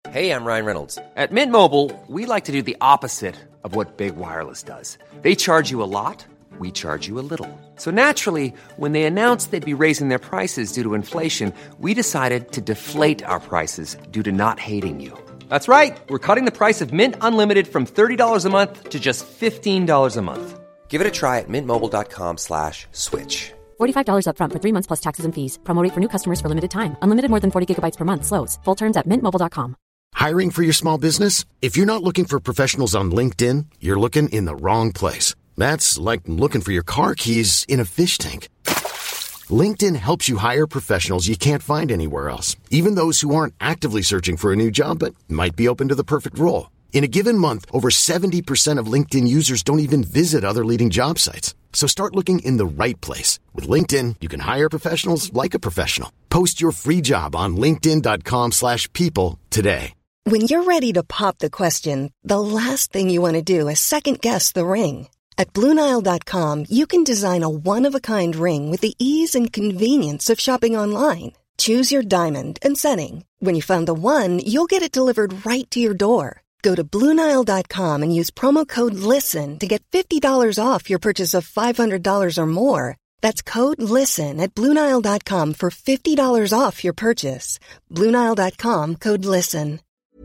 Hey, I'm Ryan Reynolds. At Mint Mobile, we like to do the opposite of what Big Wireless does. They charge you a lot, we charge you a little. So naturally, when they announced they'd be raising their prices due to inflation, we decided to deflate our prices due to not hating you. That's right. We're cutting the price of Mint Unlimited from $30 a month to just $15 a month. Give it a try at mintmobile.com/switch. $45 up front for 3 months plus taxes and fees. Promo rate for new customers for limited time. Unlimited more than 40 gigabytes per month. Slows full terms at mintmobile.com. Hiring for your small business? If you're not looking for professionals on LinkedIn, you're looking in the wrong place. That's like looking for your car keys in a fish tank. LinkedIn helps you hire professionals you can't find anywhere else, even those who aren't actively searching for a new job but might be open to the perfect role. In a given month, over 70% of LinkedIn users don't even visit other leading job sites. So start looking in the right place. With LinkedIn, you can hire professionals like a professional. Post your free job on linkedin.com/people today. When you're ready to pop the question, the last thing you want to do is second-guess the ring. At BlueNile.com, you can design a one-of-a-kind ring with the ease and convenience of shopping online. Choose your diamond and setting. When you find the one, you'll get it delivered right to your door. Go to BlueNile.com and use promo code LISTEN to get $50 off your purchase of $500 or more. That's code LISTEN at BlueNile.com for $50 off your purchase. BlueNile.com, code LISTEN.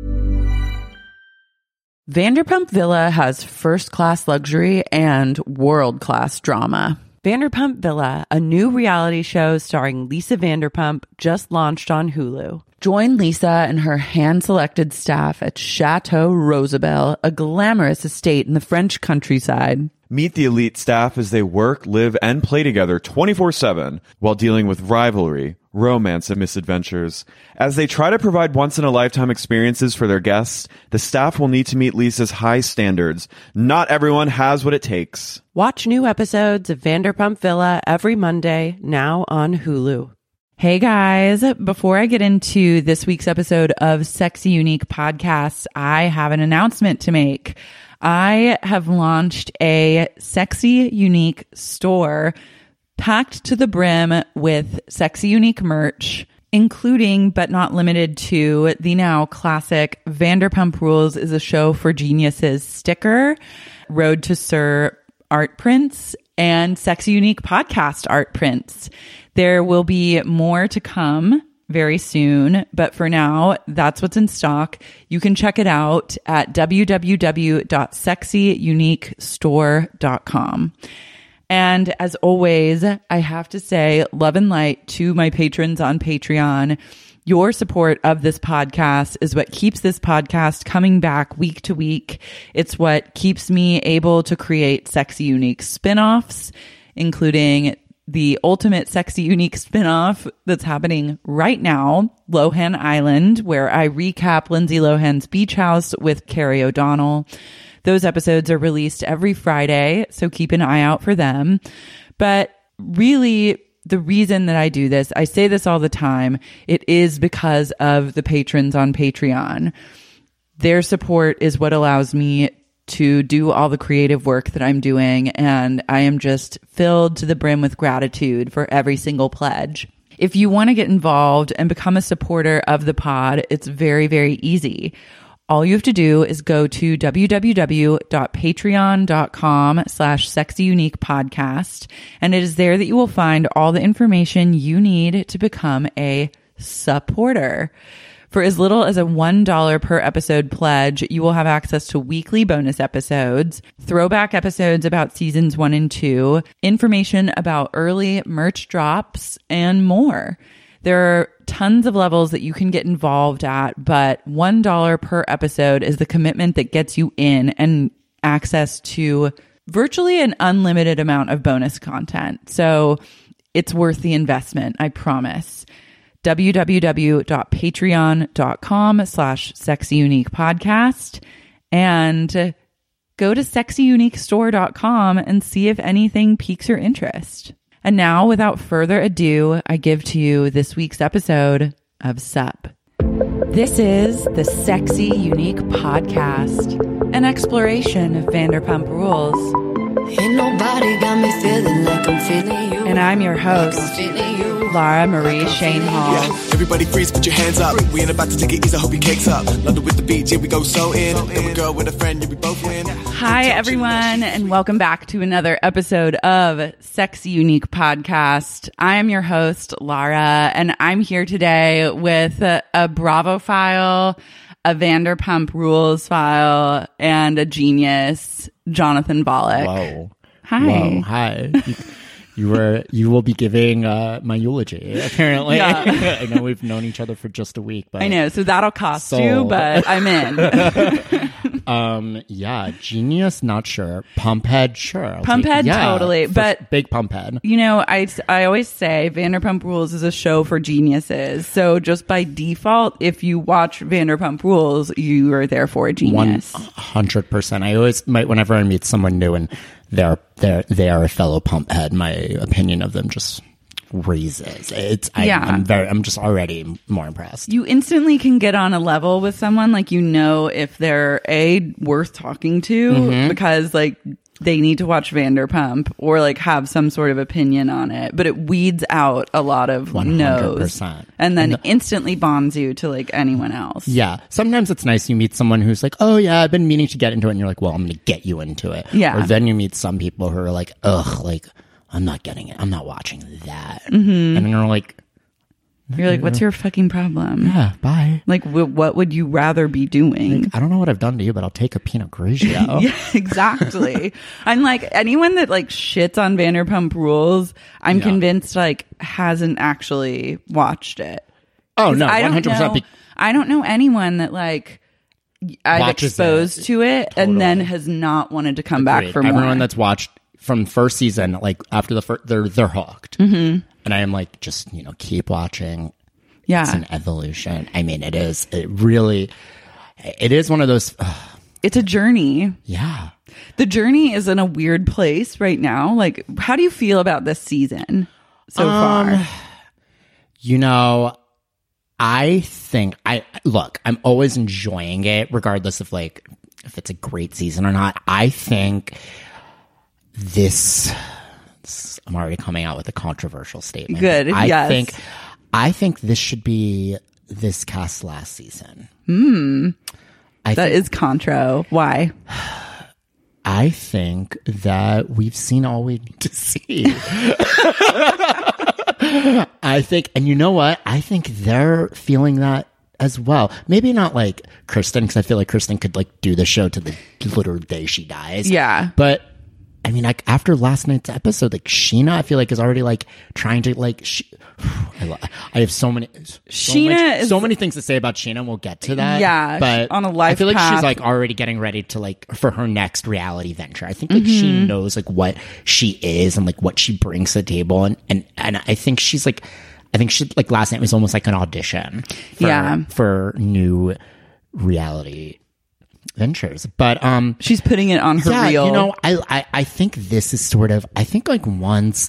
Vanderpump Villa has first-class luxury and world-class drama. Vanderpump Villa, a new reality show starring Lisa Vanderpump, just launched on Hulu. Join Lisa and her hand-selected staff at Chateau Rosabelle, a glamorous estate in the French countryside. Meet the elite staff as they work, live, and play together 24/7 while dealing with rivalry, romance, and misadventures. As they try to provide once-in-a-lifetime experiences for their guests, the staff will need to meet Lisa's high standards. Not everyone has what it takes. Watch new episodes of Vanderpump Villa every Monday, now on Hulu. Hey guys, before I get into this week's episode of Sexy Unique Podcast, I have an announcement to make. I have launched a Sexy Unique store packed to the brim with Sexy Unique merch, including but not limited to the now classic Vanderpump Rules is a Show for Geniuses sticker, Road to Sir art prints, and Sexy Unique podcast art prints. There will be more to come very soon, but for now, that's what's in stock. You can check it out at www.sexyuniquestore.com. And as always, I have to say love and light to my patrons on Patreon. Your support of this podcast is what keeps this podcast coming back week to week. It's what keeps me able to create Sexy Unique spinoffs, including the ultimate Sexy Unique spinoff that's happening right now, Lohan Island, where I recap Lindsay Lohan's Beach House with Carrie O'Donnell. Those episodes are released every Friday, so keep an eye out for them. But really, the reason that I do this, I say this all the time, it is because of the patrons on Patreon. Their support is what allows me to do all the creative work that I'm doing, and I am just filled to the brim with gratitude for every single pledge. If you want to get involved and become a supporter of the pod, it's very, very easy. All you have to do is go to www.patreon.com/sexyuniquepodcast, and it is there that you will find all the information you need to become a supporter. For as little as a $1 per episode pledge, you will have access to weekly bonus episodes, throwback episodes about seasons 1 and 2, information about early merch drops, and more. There are tons of levels that you can get involved at, but $1 per episode is the commitment that gets you in and access to virtually an unlimited amount of bonus content. So it's worth the investment, I promise. www.patreon.com/sexyuniquepodcast and go to sexyuniquestore.com and see if anything piques your interest. And now, without further ado, I give to you this week's episode of SUP. This is the Sexy Unique Podcast, an exploration of Vanderpump Rules Ain't nobody got me feeling like I'm feeling you. And I'm your host, Laura Marie Shane Hall. Yeah, everybody freeze, put your hands up. We ain't about to take it easy, I hope your cake's up. London with the beach, here we go so in. Got a girl with a friend, yeah, we both win. Hi, everyone, and welcome back to another episode of Sexy Unique Podcast. I am your host, Laura, and I'm here today with a Bravo file, a Vanderpump Rules file, and a genius, Jonathan Volek. Whoa. Hi. Whoa. Hi. You will be giving my eulogy, apparently. Yeah. I know we've known each other for just a week, but I know, so that'll cost you, but I'm in. Yeah, genius, not sure. Pumphead, sure. Pumphead, totally. But big pumphead. You know, I always say Vanderpump Rules is a show for geniuses. So just by default, if you watch Vanderpump Rules, you are therefore a genius. 100%. I always, whenever I meet someone new and they are a fellow pumphead, my opinion of them just raises. I'm just already more impressed. You instantly can get on a level with someone, like, you know, if they're worth talking to because like they need to watch Vanderpump or like have some sort of opinion on it, but it weeds out a lot of 100%. no's and then instantly bonds you to like anyone else. Yeah. Sometimes it's nice you meet someone who's like, oh yeah, I've been meaning to get into it, and you're like, well, I'm going to get you into it. Yeah. Or then you meet some people who are like, ugh, like, I'm not getting it. I'm not watching that. Mm-hmm. And then you're like, what's your fucking problem? Yeah, bye. Like, what would you rather be doing? Like, I don't know what I've done to you, but I'll take a Pinot Grigio. Yeah, exactly. I'm like, anyone that like shits on Vanderpump Rules, I'm convinced like hasn't actually watched it. Oh no, 100%. I don't know anyone that like I've exposed to it and then has not wanted to come back for more. Everyone that's watched from first season, like after the first, they're hooked. Mm-hmm. And I am like, just, keep watching. Yeah. It's an evolution. I mean, it is one of those. It's a journey. Yeah. The journey is in a weird place right now. Like, how do you feel about this season so far? I think I'm always enjoying it regardless of like if it's a great season or not. I think I'm already coming out with a controversial statement. Good. Yes. I think this should be this cast last season. That is contro. Why? I think that we've seen all we need to see. I think, and you know what? I think they're feeling that as well. Maybe not like Kristen, because I feel like Kristen could like do the show to the literal day she dies. Yeah. But I mean, like after last night's episode, like Sheena, I feel like is already like trying to like. I have so many things to say about Sheena. And we'll get to that. Yeah, but on a life I feel like path. she's like already getting ready to like for her next reality venture. I think like she knows like what she is and like what she brings to the table, and I think she's like, last night was almost like an audition. For new reality ventures, but she's putting it on her reel. I think this is sort of, I think like once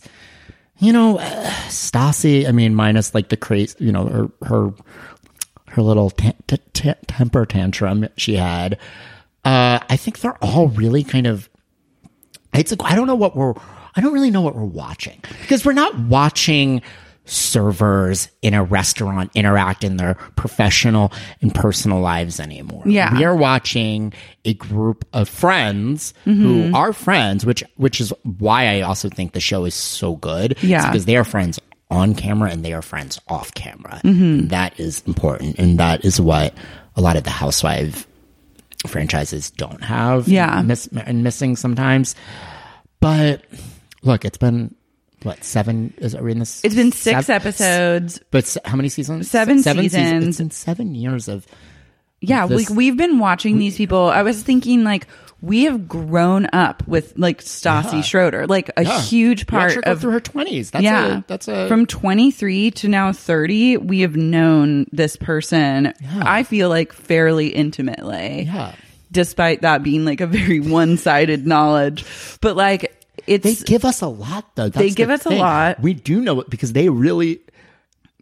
Stassi, I mean, minus like the crazy, her little temper tantrum she had, I think they're all really kind of, it's like I don't really know what we're watching, because we're not watching servers in a restaurant interact in their professional and personal lives anymore. Yeah. We are watching a group of friends who are friends, which is why I also think the show is so good. Yeah. It's because they are friends on camera and they are friends off camera. That is important, and that is what a lot of the Housewife franchises don't have. Yeah. Missing sometimes. But look, it's been what, 7? Are we in this? It's been 6 episodes. But how many seasons? 7 seasons. It's been 7 years of. Yeah, we've been watching these people. I was thinking like we have grown up with like Stassi Schroeder, like a huge part of through her 20s. That's from 23 to now 30. We have known this person. Yeah. I feel like fairly intimately. Yeah. Despite that being like a very one-sided knowledge, but like. They give us a lot, though. They give us a lot. We do know it because they really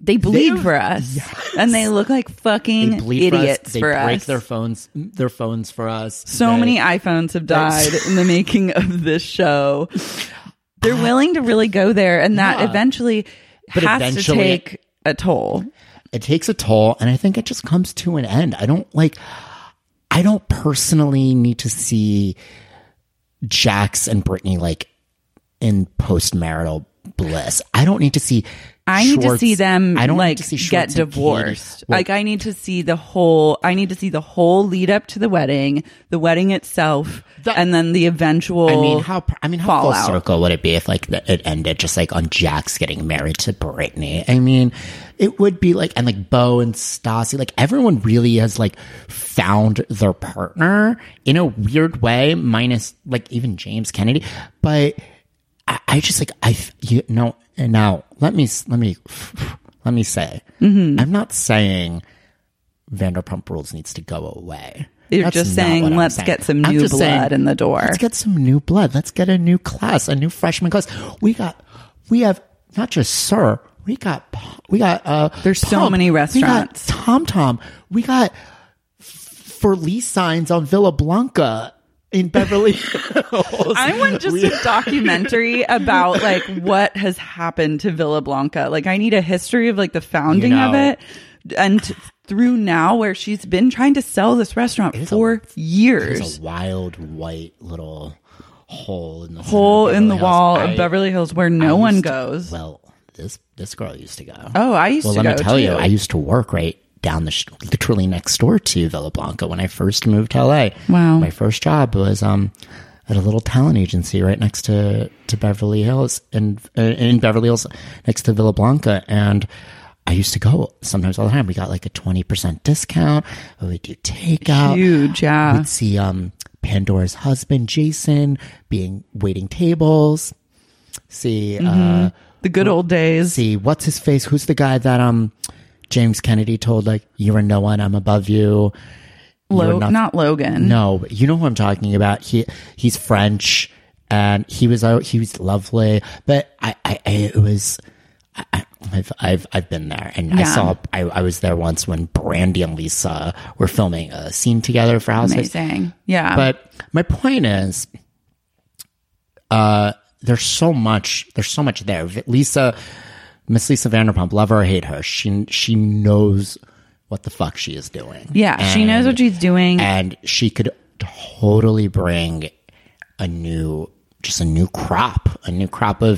They bleed for us, and they look like fucking idiots for us. They break their phones for us. So many iPhones have died in the making of this show. They're willing to really go there, and that eventually has to take a toll. It takes a toll, and I think it just comes to an end. I don't personally need to see Jax and Brittany like in postmarital bliss. I don't need to see. I need to see them like get Schwartz divorced. Like I need to see the whole lead up to the wedding itself, and then the eventual. How fallout. Full circle would it be if like it ended just like on Jax getting married to Brittany? I mean, it would be like, and like Bo and Stassi, like everyone really has like found their partner in a weird way, minus like even James Kennedy, but. I just like and now let me say I'm not saying Vanderpump Rules needs to go away. You're just saying let's get some new blood in the door. Let's get some new blood. Let's get a new class, a new freshman class. We have not just Sir. We got there's Pump. So many restaurants. We got Tom Tom. We got for lease signs on Villa Blanca. In Beverly Hills. I want just a documentary about like what has happened to Villa Blanca. Like I need a history of like the founding of it and through now where she's been trying to sell this restaurant for years. There's a wild white little hole in the wall of Beverly Hills where no one goes. Well, this girl used to go. Oh, I used to go. Well, let me tell you, I used to work right down literally next door to Villa Blanca when I first moved to LA. Wow. My first job was at a little talent agency right next to Beverly Hills in Beverly Hills next to Villa Blanca, and I used to go sometimes all the time. We got like a 20% discount. We would do takeout. Huge, yeah. We'd see Pandora's husband Jason waiting tables. See the good old days. See what's his face? Who's the guy that James Kennedy told, like, you are no one, I'm above you. Not Logan. No, but you know who I'm talking about. He's French, and he was lovely. But I've been there, and I was there once when Brandy and Lisa were filming a scene together for Housewives. Amazing, yeah. But my point is, there's so much there. Miss Lisa Vanderpump, love her or hate her, she knows what the fuck she is doing. Yeah, she knows what she's doing. And she could totally bring a new crop of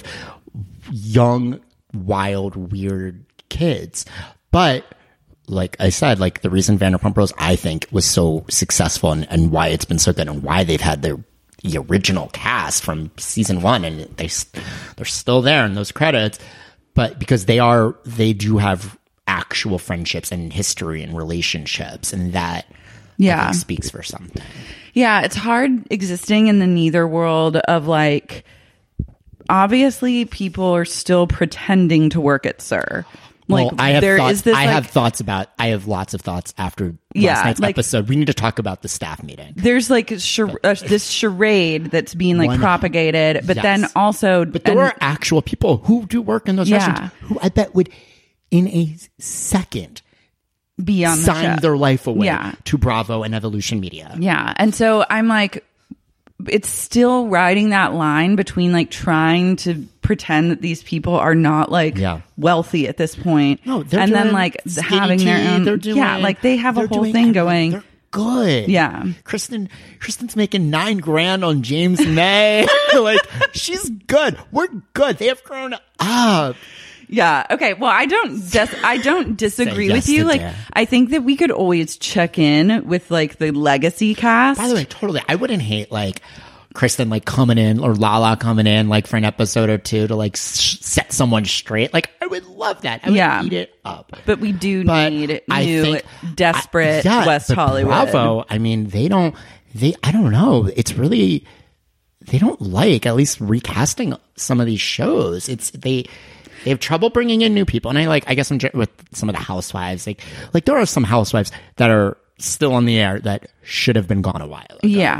young, wild, weird kids. But like I said, like the reason Vanderpump Rules, I think, was so successful and why it's been so good and why they've had the original cast from season 1 and they're still there in those credits. But because they do have actual friendships and history and relationships, and that I think speaks for something. Yeah, it's hard existing in the neither world of like, obviously people are still pretending to work at Sir. Like, well, I have lots of thoughts after last night's episode. We need to talk about the staff meeting. There's like this charade that's being like propagated, but then also, but there are actual people who do work in those restaurants who I bet would, in a second, be on sign their life away to Bravo and Evolution Media. Yeah, and so I'm like, it's still riding that line between like trying to pretend that these people are not like wealthy at this point, and then like having their own. Like they have a whole thing going. They're good. Yeah, Kristen's making $9,000 on James May. Like she's good. We're good. They have grown up. Yeah. Okay. Well, I don't disagree with you. Like, I think that we could always check in with like the legacy cast. By the way, totally. I wouldn't hate like Kristen like coming in or Lala coming in like for an episode or two to like set someone straight. Like, I would love that. I would eat it up. But we do need new, desperate West Hollywood. Bravo. I mean, I don't know. It's really, they don't like at least recasting some of these shows. They have trouble bringing in new people. And I guess I'm with some of the housewives, like there are some housewives that are still on the air that should have been gone a while ago. Yeah.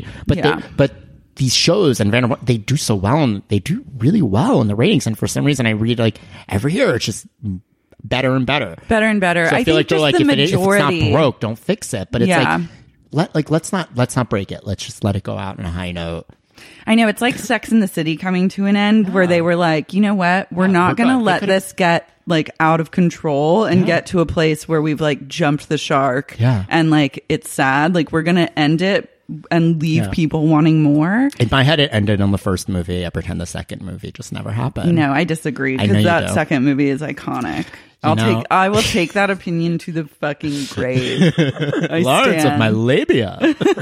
But these shows and Vanderpump, they do so well and they do really well in the ratings. And for some reason I read like every year, it's just better and better. Better and better. So I feel think like they're just like, the if it's majority. not broke, don't fix it. But it's Yeah. let's not break it. Let's just let it go out on a high note. I know, it's like Sex and the City coming to an end, where they were like, you know what, we're not going to let this get like out of control and get to a place where we've like jumped the shark. Yeah. And like it's sad. Like we're going to end it and leave people wanting more. In my head, it ended on the first movie. I pretend the second movie just never happened. No, I disagree, I know because you that do. second movie is iconic. I will take that opinion to the fucking grave. Lawrence of my labia.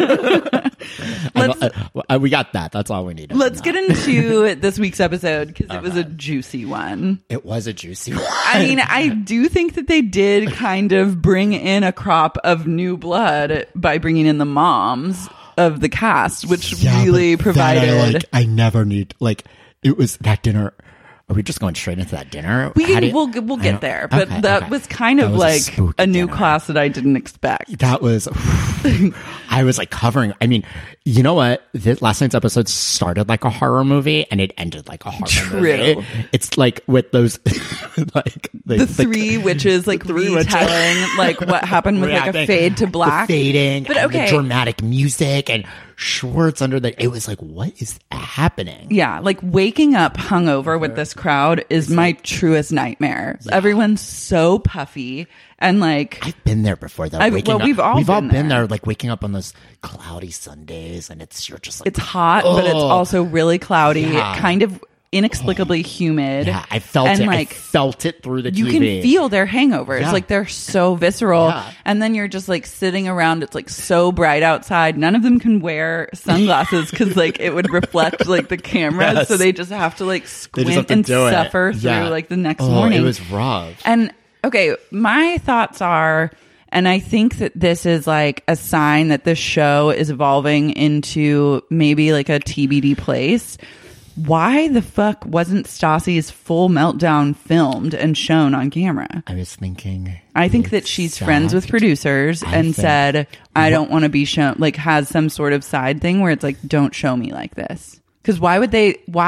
Let's- We got that. That's all we needed. Let's get into this week's episode, because it was a juicy one. It was a juicy one. I mean, I do think that they did kind of bring in a crop of new blood by bringing in the moms of the cast, which really provided. I never need, it was that dinner. Are we just going straight into that dinner? We'll get there, but that was kind of like spooky a new dinner. class that I didn't expect. That was, I was like covering. I mean, you know what? Last night's episode started like a horror movie and it ended like a horror movie. It's like with those, like the three witches, like retelling like what happened with like a fade to black, the fading, but and okay, the dramatic music and Schwartz under the. It was like, what is happening? Yeah, like waking up hungover with this crowd is my truest nightmare. Yeah. Everyone's so puffy. And like, I've been there before though. We've all been there, like waking up on those cloudy Sundays and you're just like, it's hot, but it's also really cloudy, kind of inexplicably humid. Yeah, I felt it. I felt it through the TV. You can feel their hangovers. Yeah. Like they're so visceral. Yeah. And then you're just like sitting around. It's like so bright outside. None of them can wear sunglasses because like it would reflect like the cameras. Yes. So they just have to like squint to and do it. suffer through like the next morning. It was rough. And okay, my thoughts are, and I think that this is like a sign that this show is evolving into maybe like a TBD place. Why the fuck wasn't Stassi's full meltdown filmed and shown on camera? I was thinking. I think that she's friends with producers and said, I don't want to be shown, like has some sort of side thing where it's like, don't show me like this. Because why would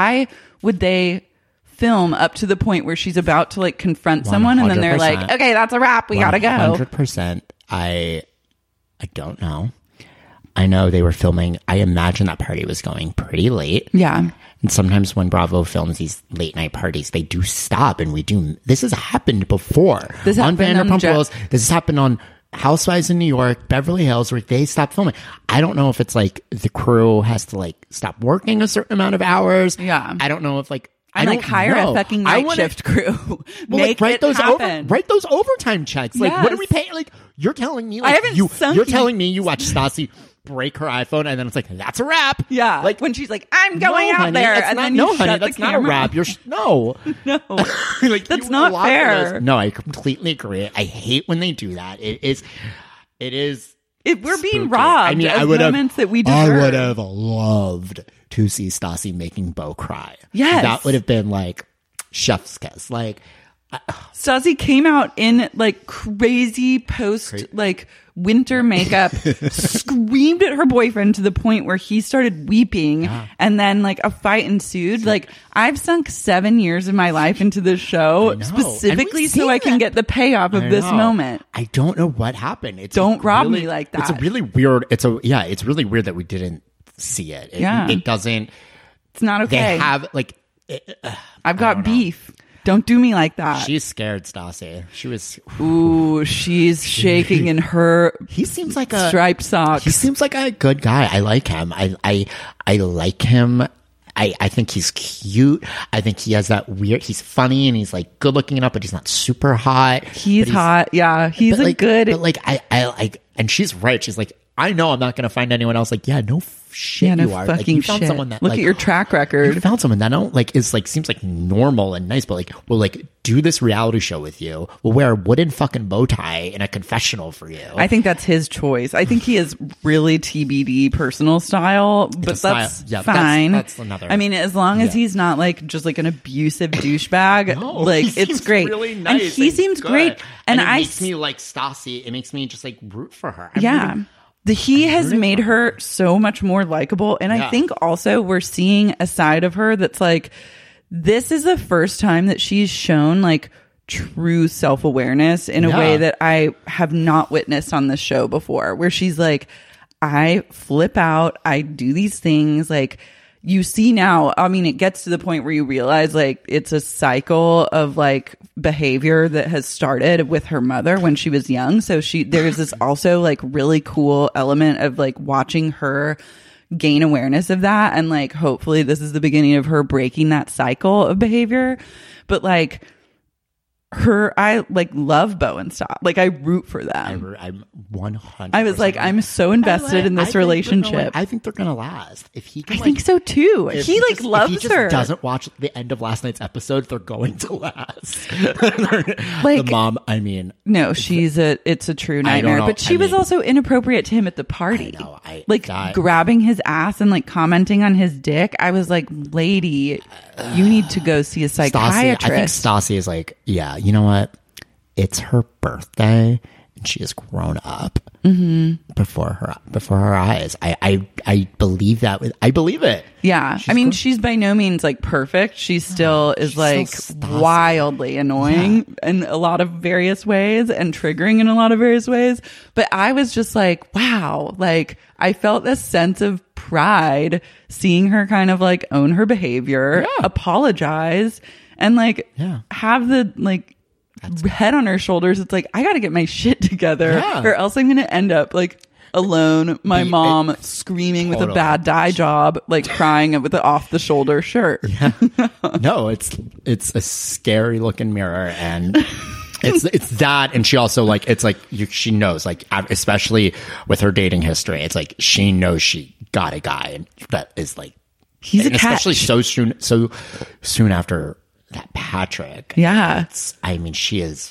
they film up to the point where she's about to like confront someone and then they're like, okay, that's a wrap. We gotta go. 100%. I don't know. I know they were filming. I imagine that party was going pretty late. Yeah. And sometimes when Bravo films these late night parties, they do stop and this has happened before. This on happened on Vanderpump Rules. This has happened on Housewives in New York, Beverly Hills, where they stop filming. I don't know if it's like the crew has to like stop working a certain amount of hours. Yeah. I don't know if like, And like hire a fucking night shift crew. Make write it those happen. write those overtime checks. Like, what are we paying? Like, you're telling me, like, I haven't you're telling me you watch Stassi break her iPhone, and then it's like, that's a wrap. Yeah, like when she's like, I'm going out honey, there, it's and not, then no, you honey, shut that's the not camera. a wrap. No, like, that's not fair. No, I completely agree. I hate when they do that. It is. If we're being spooky. robbed, I mean, of I would moments that we deserve. I would have loved to see Stassi making Beau cry. Yes, that would have been like chef's kiss. Like, Stassi came out in like crazy like winter makeup, screamed at her boyfriend to the point where he started weeping, and then like a fight ensued. Like, I've sunk 7 years of my life into this show specifically so I can get the payoff of this moment. I don't know what happened. Don't rob me like that. It's a really weird. It's really weird that we didn't see it. It doesn't. It's not okay. They have like. I've got beef. Don't do me like that. She's scared, Stassi. She was. Ooh, she's shaking in her. He seems like a striped socks. He seems like a good guy. I like him. I like him. I think he's cute. I think he has that weird. He's funny and he's like good looking enough, but he's not super hot. He's hot. Yeah, he's a good. But like I like, and she's right. She's like, I know I'm not going to find anyone else. Like, yeah, no shit, no you are. Fucking like, you found shit. someone that look like, at your track record. You found someone that don't like is like seems like normal and nice, but like will like do this reality show with you. Will wear a wooden fucking bow tie in a confessional for you. I think that's his choice. I think he is really TBD personal style, but that's fine. That's another. I mean, as long as he's not like just like an abusive douchebag, like it's great. Really nice and he seems good. great. And it makes me like Stassi. It makes me just like root for her. He has made her so much more likable. And I think also we're seeing a side of her that's like, this is the first time that she's shown like true self-awareness in a way that I have not witnessed on this show before, where she's like, I flip out, I do these things. Like, you see now, I mean, it gets to the point where you realize like it's a cycle of like behavior that has started with her mother when she was young. So there's this also like really cool element of like watching her gain awareness of that. And like, hopefully this is the beginning of her breaking that cycle of behavior. But like, I like love Bo and Stott. Like, I root for them. I'm 100%. I was like, I'm so invested in this relationship. I think they're gonna last. If he can, I think so too. He like loves if he just her. Doesn't watch the end of last night's episode. They're going to last. Like, the mom. I mean, no, it's a true nightmare. But she was also inappropriate to him at the party. I know. Grabbing his ass and like commenting on his dick. I was like, lady, you need to go see a psychiatrist. I think Stassi is like, yeah, you know what? It's her birthday and she has grown up before her eyes. I believe that. I believe it. Yeah. She's by no means like perfect. She still is like wildly annoying in a lot of various ways and triggering in a lot of various ways. But I was just like, wow, like I felt this sense of pride seeing her kind of like own her behavior, apologize, and like have the like head on her shoulders. It's like, I got to get my shit together or else I'm going to end up like alone, my mom screaming with a bad dye job, like crying with an off the shoulder shirt. No, it's a scary looking mirror, and it's that. And she also like, it's like she knows, like, especially with her dating history, it's like she knows she got a guy that is like, he's a catch. Especially so soon after that Patrick. Yeah. She's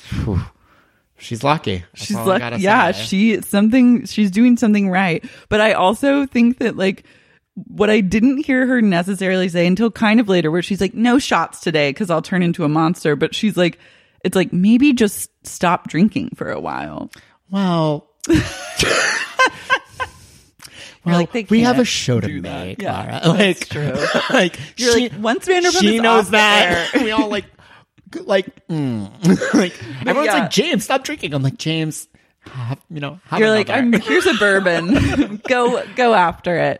lucky. She's lucky. Yeah. She's doing something right. But I also think that like what I didn't hear her necessarily say until kind of later, where she's like, no shots today because I'll turn into a monster. But she's like, it's like, maybe just stop drinking for a while. Well, we have a show to make, Clara. Yeah, like, that's true. Like, once Vanderpump she is knows off that. there. We all like, like everyone's like, James, stop drinking. I'm like, James, have you're like, here's a bourbon. go after it.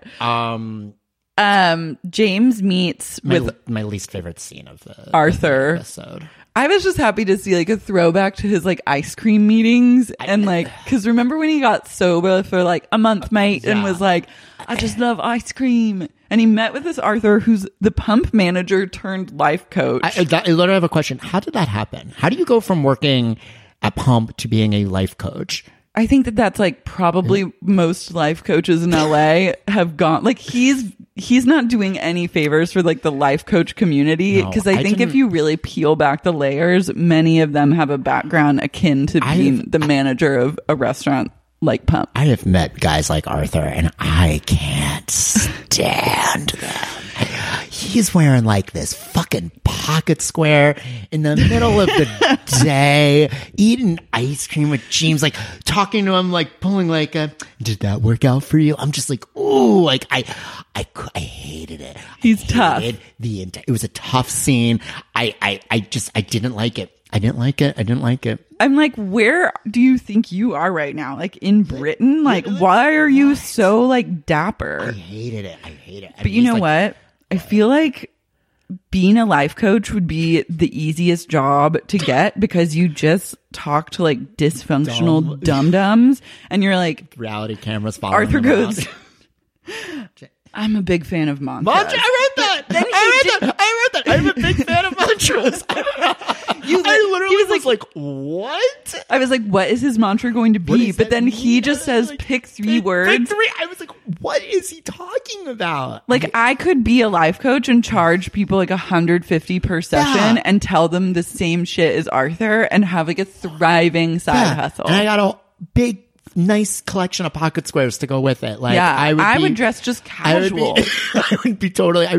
James meets with my least favorite scene of the Arthur episode. I was just happy to see like a throwback to his like ice cream meetings and like, because remember when he got sober for like a month, mate, and was like, I just love ice cream, and he met with this Arthur who's the pump manager turned life coach. I literally have a question. How did that happen? How do you go from working at Pump to being a life coach? I think that's like probably most life coaches in LA have gone, like he's not doing any favors for like the life coach community, because I think if you really peel back the layers, many of them have a background akin to being the manager of a restaurant like Pump. I have met guys like Arthur and I can't stand them. He's wearing like this fucking pocket square in the middle of the day, eating ice cream with James, like talking to him, like pulling like did that work out for you? I'm just like, ooh, like I hated it. He's tough. It was a tough scene. I didn't like it. I didn't like it. I'm like, where do you think you are right now? Like in Britain? Like, why are you so like dapper? I hated it. But you know what? I feel like being a life coach would be the easiest job to get, because you just talk to like dysfunctional dum-dums and you're like, reality cameras following Arthur goes, I'm a big fan of mantras. I read that. I read that. I'm a big fan of mantras. I literally was like, what? I was like, what is his mantra going to be? But then he just says, like, pick three words. Pick three. I was like, what is he talking about? Like, I could be a life coach and charge people like $150 per session and tell them the same shit as Arthur and have like a thriving side hustle. And I got a big, nice collection of pocket squares to go with it. Like, I would dress just casual. I would be totally.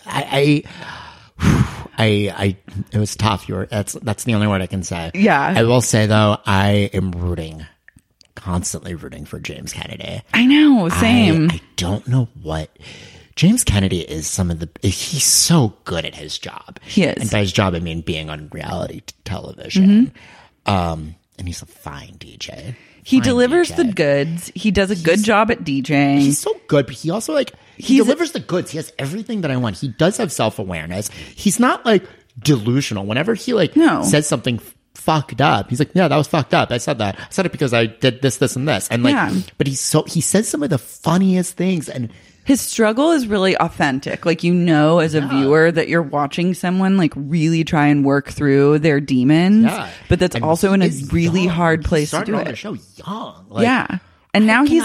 It was tough. That's the only word I can say. Yeah. I will say though, I am constantly rooting for James Kennedy. I know, same. I don't know what James Kennedy is he's so good at his job. He is. And by his job, I mean being on reality television. And he's a fine DJ. He delivers the goods. He does a good job at DJing. He's so good, but he also he delivers the goods. He has everything that I want. He does have self-awareness. He's not delusional. Whenever he says something fucked up, he's like, yeah, that was fucked up. I said that. I said it because I did this, this, and this. And but he says some of the funniest things, and his struggle is really authentic. As a viewer that you're watching someone really try and work through their demons. Yeah. But that's also in a really hard place to do it. The show young. Yeah. And now he's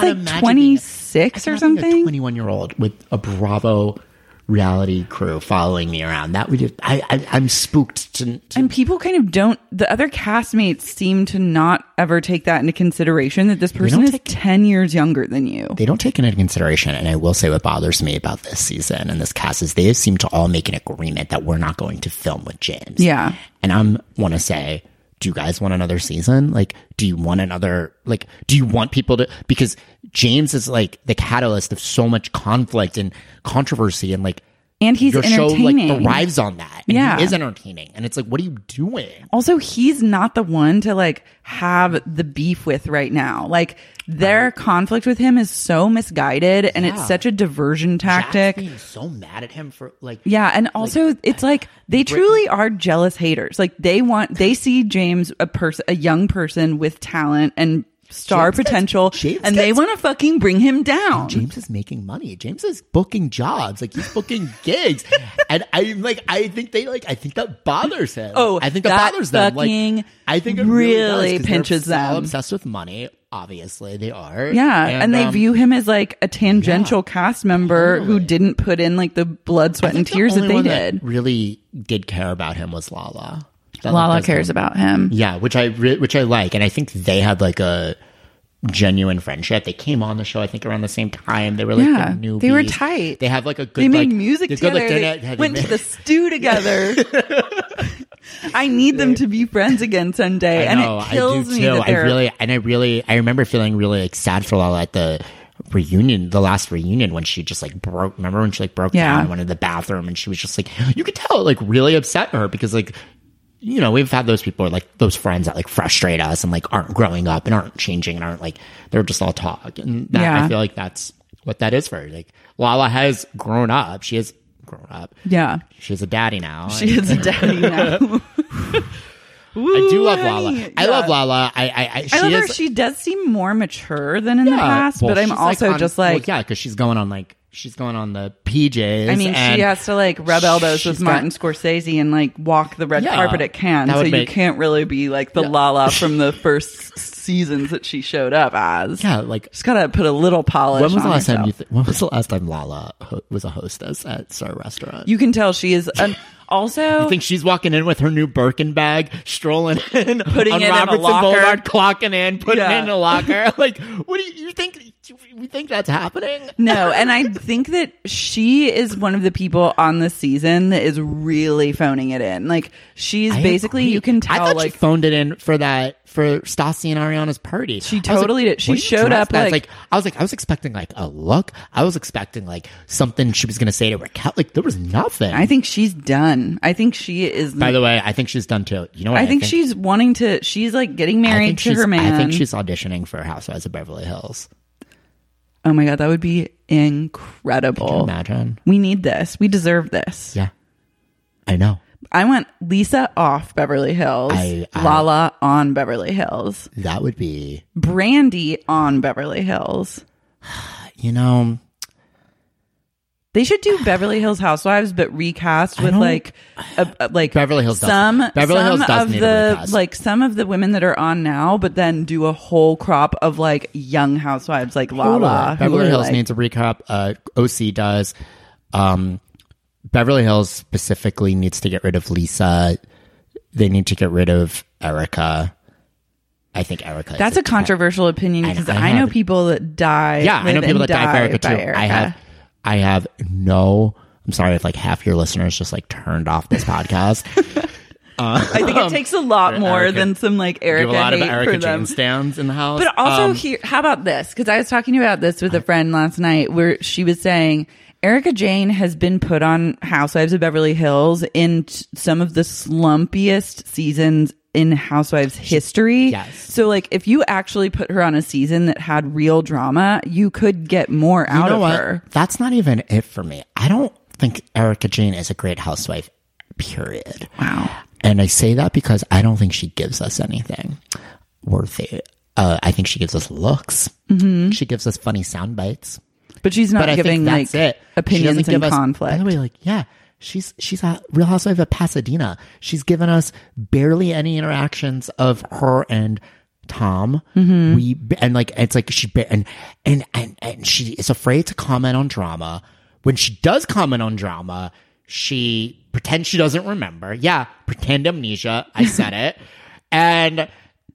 26 or something. A 21-year-old with a Bravo reality crew following me around. That would I'm spooked to and people kind of don't. The other castmates seem to not ever take that into consideration, that this person is 10 years younger than you. They don't take it into consideration. And I will say what bothers me about this season and this cast is they seem to all make an agreement that we're not going to film with James. Yeah. And I want to say, do you guys want another season? Do you want another, do you want people to, because James is the catalyst of so much conflict and controversy and and he's your entertaining. show thrives on that. And he is entertaining. And it's what are you doing? Also, he's not the one to have the beef with right now. Their conflict with him is so misguided and it's such a diversion tactic. Jack's being so mad at him for yeah, and also it's they truly are jealous haters. They see James a young person with talent and star potential, and they want to fucking bring him down. James is making money. James is booking jobs. He's booking gigs, and I think that bothers him. Oh, I think that bothers them. I think it really pinches them. All obsessed with money. Obviously, they are. Yeah, and they view him as a tangential cast member who didn't put in the blood, sweat, and tears that they did. That really did care about him was Lala. Lala cares about him. Yeah, which I like, and I think they had a genuine friendship. They came on the show, I think, around the same time. They were the newbies. They were tight. They had a good. They made music together. They went to the stew together. I need them to be friends again someday, and it kills me that they're. I remember feeling really sad for Lala at the reunion, the last reunion, when she just broke. Remember when she broke down and went into the bathroom, and she was just you could tell it really upset her because we've had those people, those friends that frustrate us and aren't growing up and aren't changing and aren't they're just all talk. And that, I feel that's what that is for her. Lala has grown up. She has grown up. Yeah. She's a daddy now. She is a daddy now. I do love Lala. I love Lala. I love her. She does seem more mature than in the past, but I'm also because she's going on she's going on the PJs. I mean, she has to rub elbows with Martin Scorsese and walk the red carpet at Cannes. So you can't really be the Lala from the first seasons that she showed up as. Yeah, just gotta put a little polish. When was the last time? When was the last time Lala was a hostess at Star Restaurant? You can tell she is. Also, you think she's walking in with her new Birkin bag, strolling in, putting on it Robertson in a locker, Boulevard, clocking in, putting it in a locker? What do you think? We think that's happening? No, and I think that she is one of the people on the season that is really phoning it in. She's basically, you can tell. I thought she phoned it in for Stassi and Ariana's party. She totally did. She showed up I was expecting a look. I was expecting something she was going to say to Raquel. There was nothing. I think she's done. I think she is. By the way, I think she's done too. You know what? I think she's wanting to. She's getting married to her man. I think she's auditioning for Housewives of Beverly Hills. Oh my God, that would be incredible. Can you imagine? We need this. We deserve this. Yeah, I know. I want Lisa off Beverly Hills, Lala on Beverly Hills. That would be Brandy on Beverly Hills. They should do Beverly Hills Housewives, but recast with Beverly Hills. Beverly Hills does need a recast. Some of the women that are on now, but then do a whole crop of young housewives like Lala. Beverly Hills needs a recap. OC does. Beverly Hills specifically needs to get rid of Lisa. They need to get rid of Erica. I think Erica. That's a controversial opinion because I know people that die. Yeah, I know people that die for Erica too. I have no. I'm sorry if half your listeners just turned off this podcast. I think it takes a lot more Erica. than some like Erica We have a lot of hate Erica for them. Jane stands in the house. But also here, how about this? Because I was talking about this with a friend last night where she was saying Erica Jane has been put on Housewives of Beverly Hills in some of the slumpiest seasons in Housewives history. Yes. So like if you actually put her on a season that had real drama, you could get more out of her. That's not even it for me. I don't think Erica Jane is a great housewife, period. Wow. And I say that because I don't think she gives us anything worth it. I think she gives us looks. Mm-hmm. She gives us funny sound bites. But she's not But I giving think that's like it. opinions She doesn't and give us- conflict. By the way, like, yeah, she's a Real Housewife of Pasadena. She's given us barely any interactions of her and Tom. Mm-hmm. It's like and she is afraid to comment on drama. When she does comment on drama, she pretends she doesn't remember. Yeah, pretend amnesia. I said it. And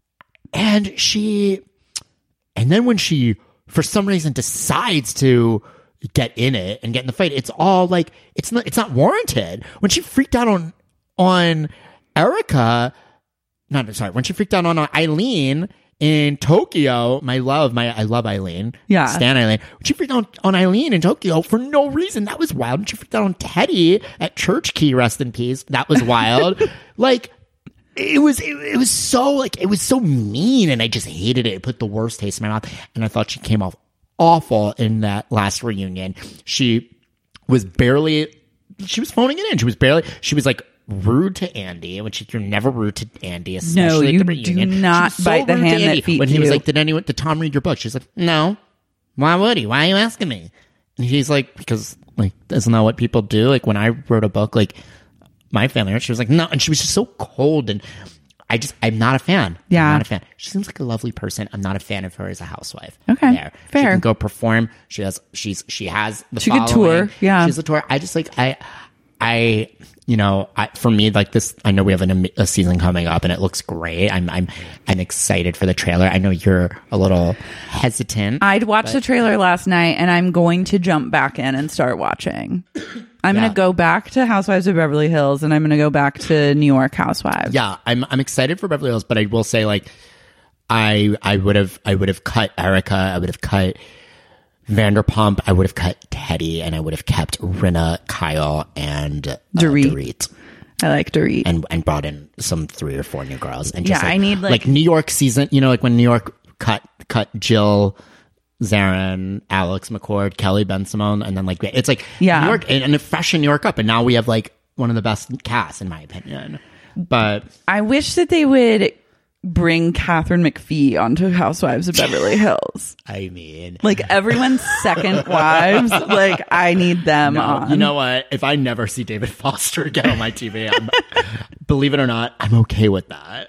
then when she, for some reason, decides to get in it and get in the fight, it's all like it's not warranted. When she freaked out on Erica, when she freaked out on Eileen in Tokyo, I love Eileen. Yeah. Stan Eileen. When she freaked out on Eileen in Tokyo for no reason, that was wild. When she freaked out on Teddy at Church Key, rest in peace, that was wild. Like, it was so mean, and I just hated it. It put the worst taste in my mouth, and I thought she came off awful in that last reunion. She was phoning it in. She was like rude to Andy, which you're never rude to Andy, especially at the reunion. Do not bite the hand that feeds when he you. was like, did Tom read your book? She's like, no. Why would he? Why are you asking me? And he's like, because like, isn't that what people do? Like when I wrote a book, like my family, she was like, no. And she was just so cold, and I'm not a fan. Yeah. I'm not a fan. She seems like a lovely person. I'm not a fan of her as a housewife. Okay. Fair. She Fair. can go perform. She has the She following. could tour. Yeah. She has a tour. I just like, for me, like this, I know we have a season coming up and it looks great. I'm excited for the trailer. I know you're a little hesitant. I'd watched the trailer last night and I'm going to jump back in and start watching. I'm going to go back to Housewives of Beverly Hills and I'm going to go back to New York Housewives. Yeah, I'm excited for Beverly Hills, but I will say, like, I would have cut Erica, I would have cut Vanderpump, I would have cut Teddy, and I would have kept Rinna, Kyle, and Dorit. I like Dorit. And brought in some 3 or 4 new girls. And just I need like New York season, like when New York cut Jill, Zarin, Alex McCord, Kelly Ben Simone, and then like it's like New York and freshen New York up, and now we have like one of the best casts in my opinion. But I wish that they would bring Catherine McPhee onto Housewives of Beverly Hills. I mean, like everyone's second wives, like I need them on. You know what? If I never see David Foster again on my TV, believe it or not, I'm okay with that.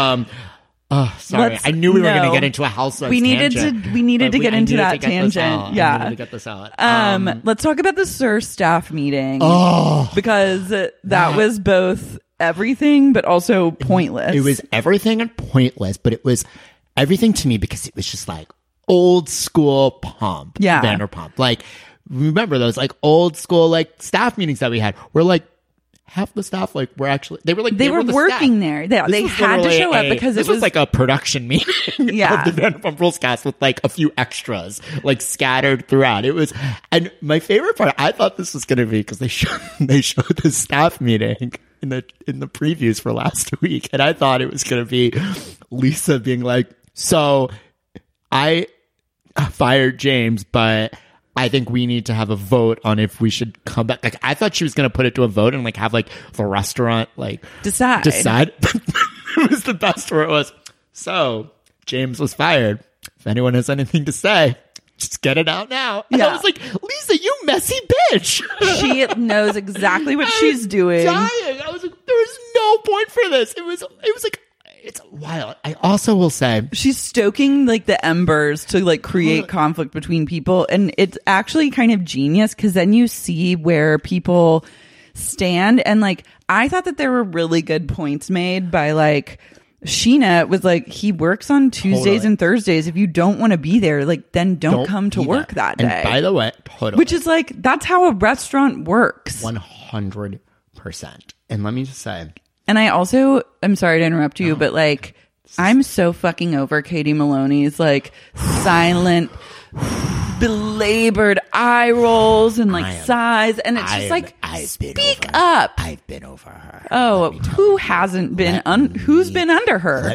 Oh, sorry. I knew we were going to get into a Housewives tangent. We needed to get into that tangent. Yeah. I needed to get this out. Let's talk about the SUR staff meeting. Oh. Because that was both everything, but also pointless. It was everything and pointless, but it was everything to me because it was just like old school pomp. Yeah. Vanderpump. Like, remember those like old school like staff meetings that we had? We're like, half the staff they were working there. They had to show up because this was like a production meeting of the Vanderpump Rules cast with like a few extras like scattered throughout. It was, and my favorite part, I thought this was going to be because they showed the staff meeting in the previews for last week, and I thought it was going to be Lisa being like, "So I fired James, but I think we need to have a vote on if we should come back." Like, I thought she was going to put it to a vote and like have like the restaurant like decide. It was the best where it was, so James was fired. If anyone has anything to say, just get it out now. And I was like, Lisa, you messy bitch. She knows exactly what she's doing. Dying. I was like, there was no point for this. It was like, it's wild. I also will say she's stoking like the embers to like create conflict between people, and it's actually kind of genius because then you see where people stand. And like, I thought that there were really good points made by like Sheena was like, he works on Tuesdays and Thursdays. If you don't want to be there, like then don't come to work that day. And by the way, which is like, that's how a restaurant works. 100%. And let me just say, And I also, I'm sorry to interrupt you, but like, I'm so fucking over Katie Maloney's like silent, belabored eye rolls and like sighs. And it's just like, speak up. I've been over her. Oh, who hasn't been, who's been under her?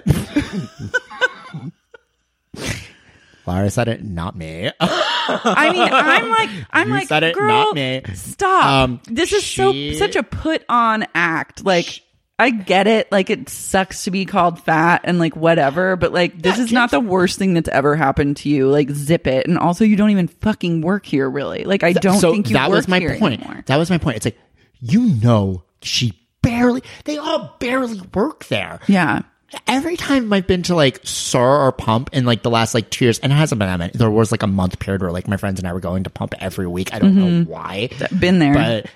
Laura said it, not me. I mean, I'm like, said it, girl, not me. Stop. This is such a put on act. Like, I get it. Like, it sucks to be called fat and like whatever, but like, this is not the worst thing that's ever happened to you. Like, zip it. And also, you don't even fucking work here, really. Like, I don't think you that work was my here point. anymore. That was my point. It's like, they all barely work there. Yeah. Every time I've been to like SUR or Pump in like the last like 2 years, and it hasn't been that many. There was like a month period where like my friends and I were going to Pump every week. I don't know why. Been there. But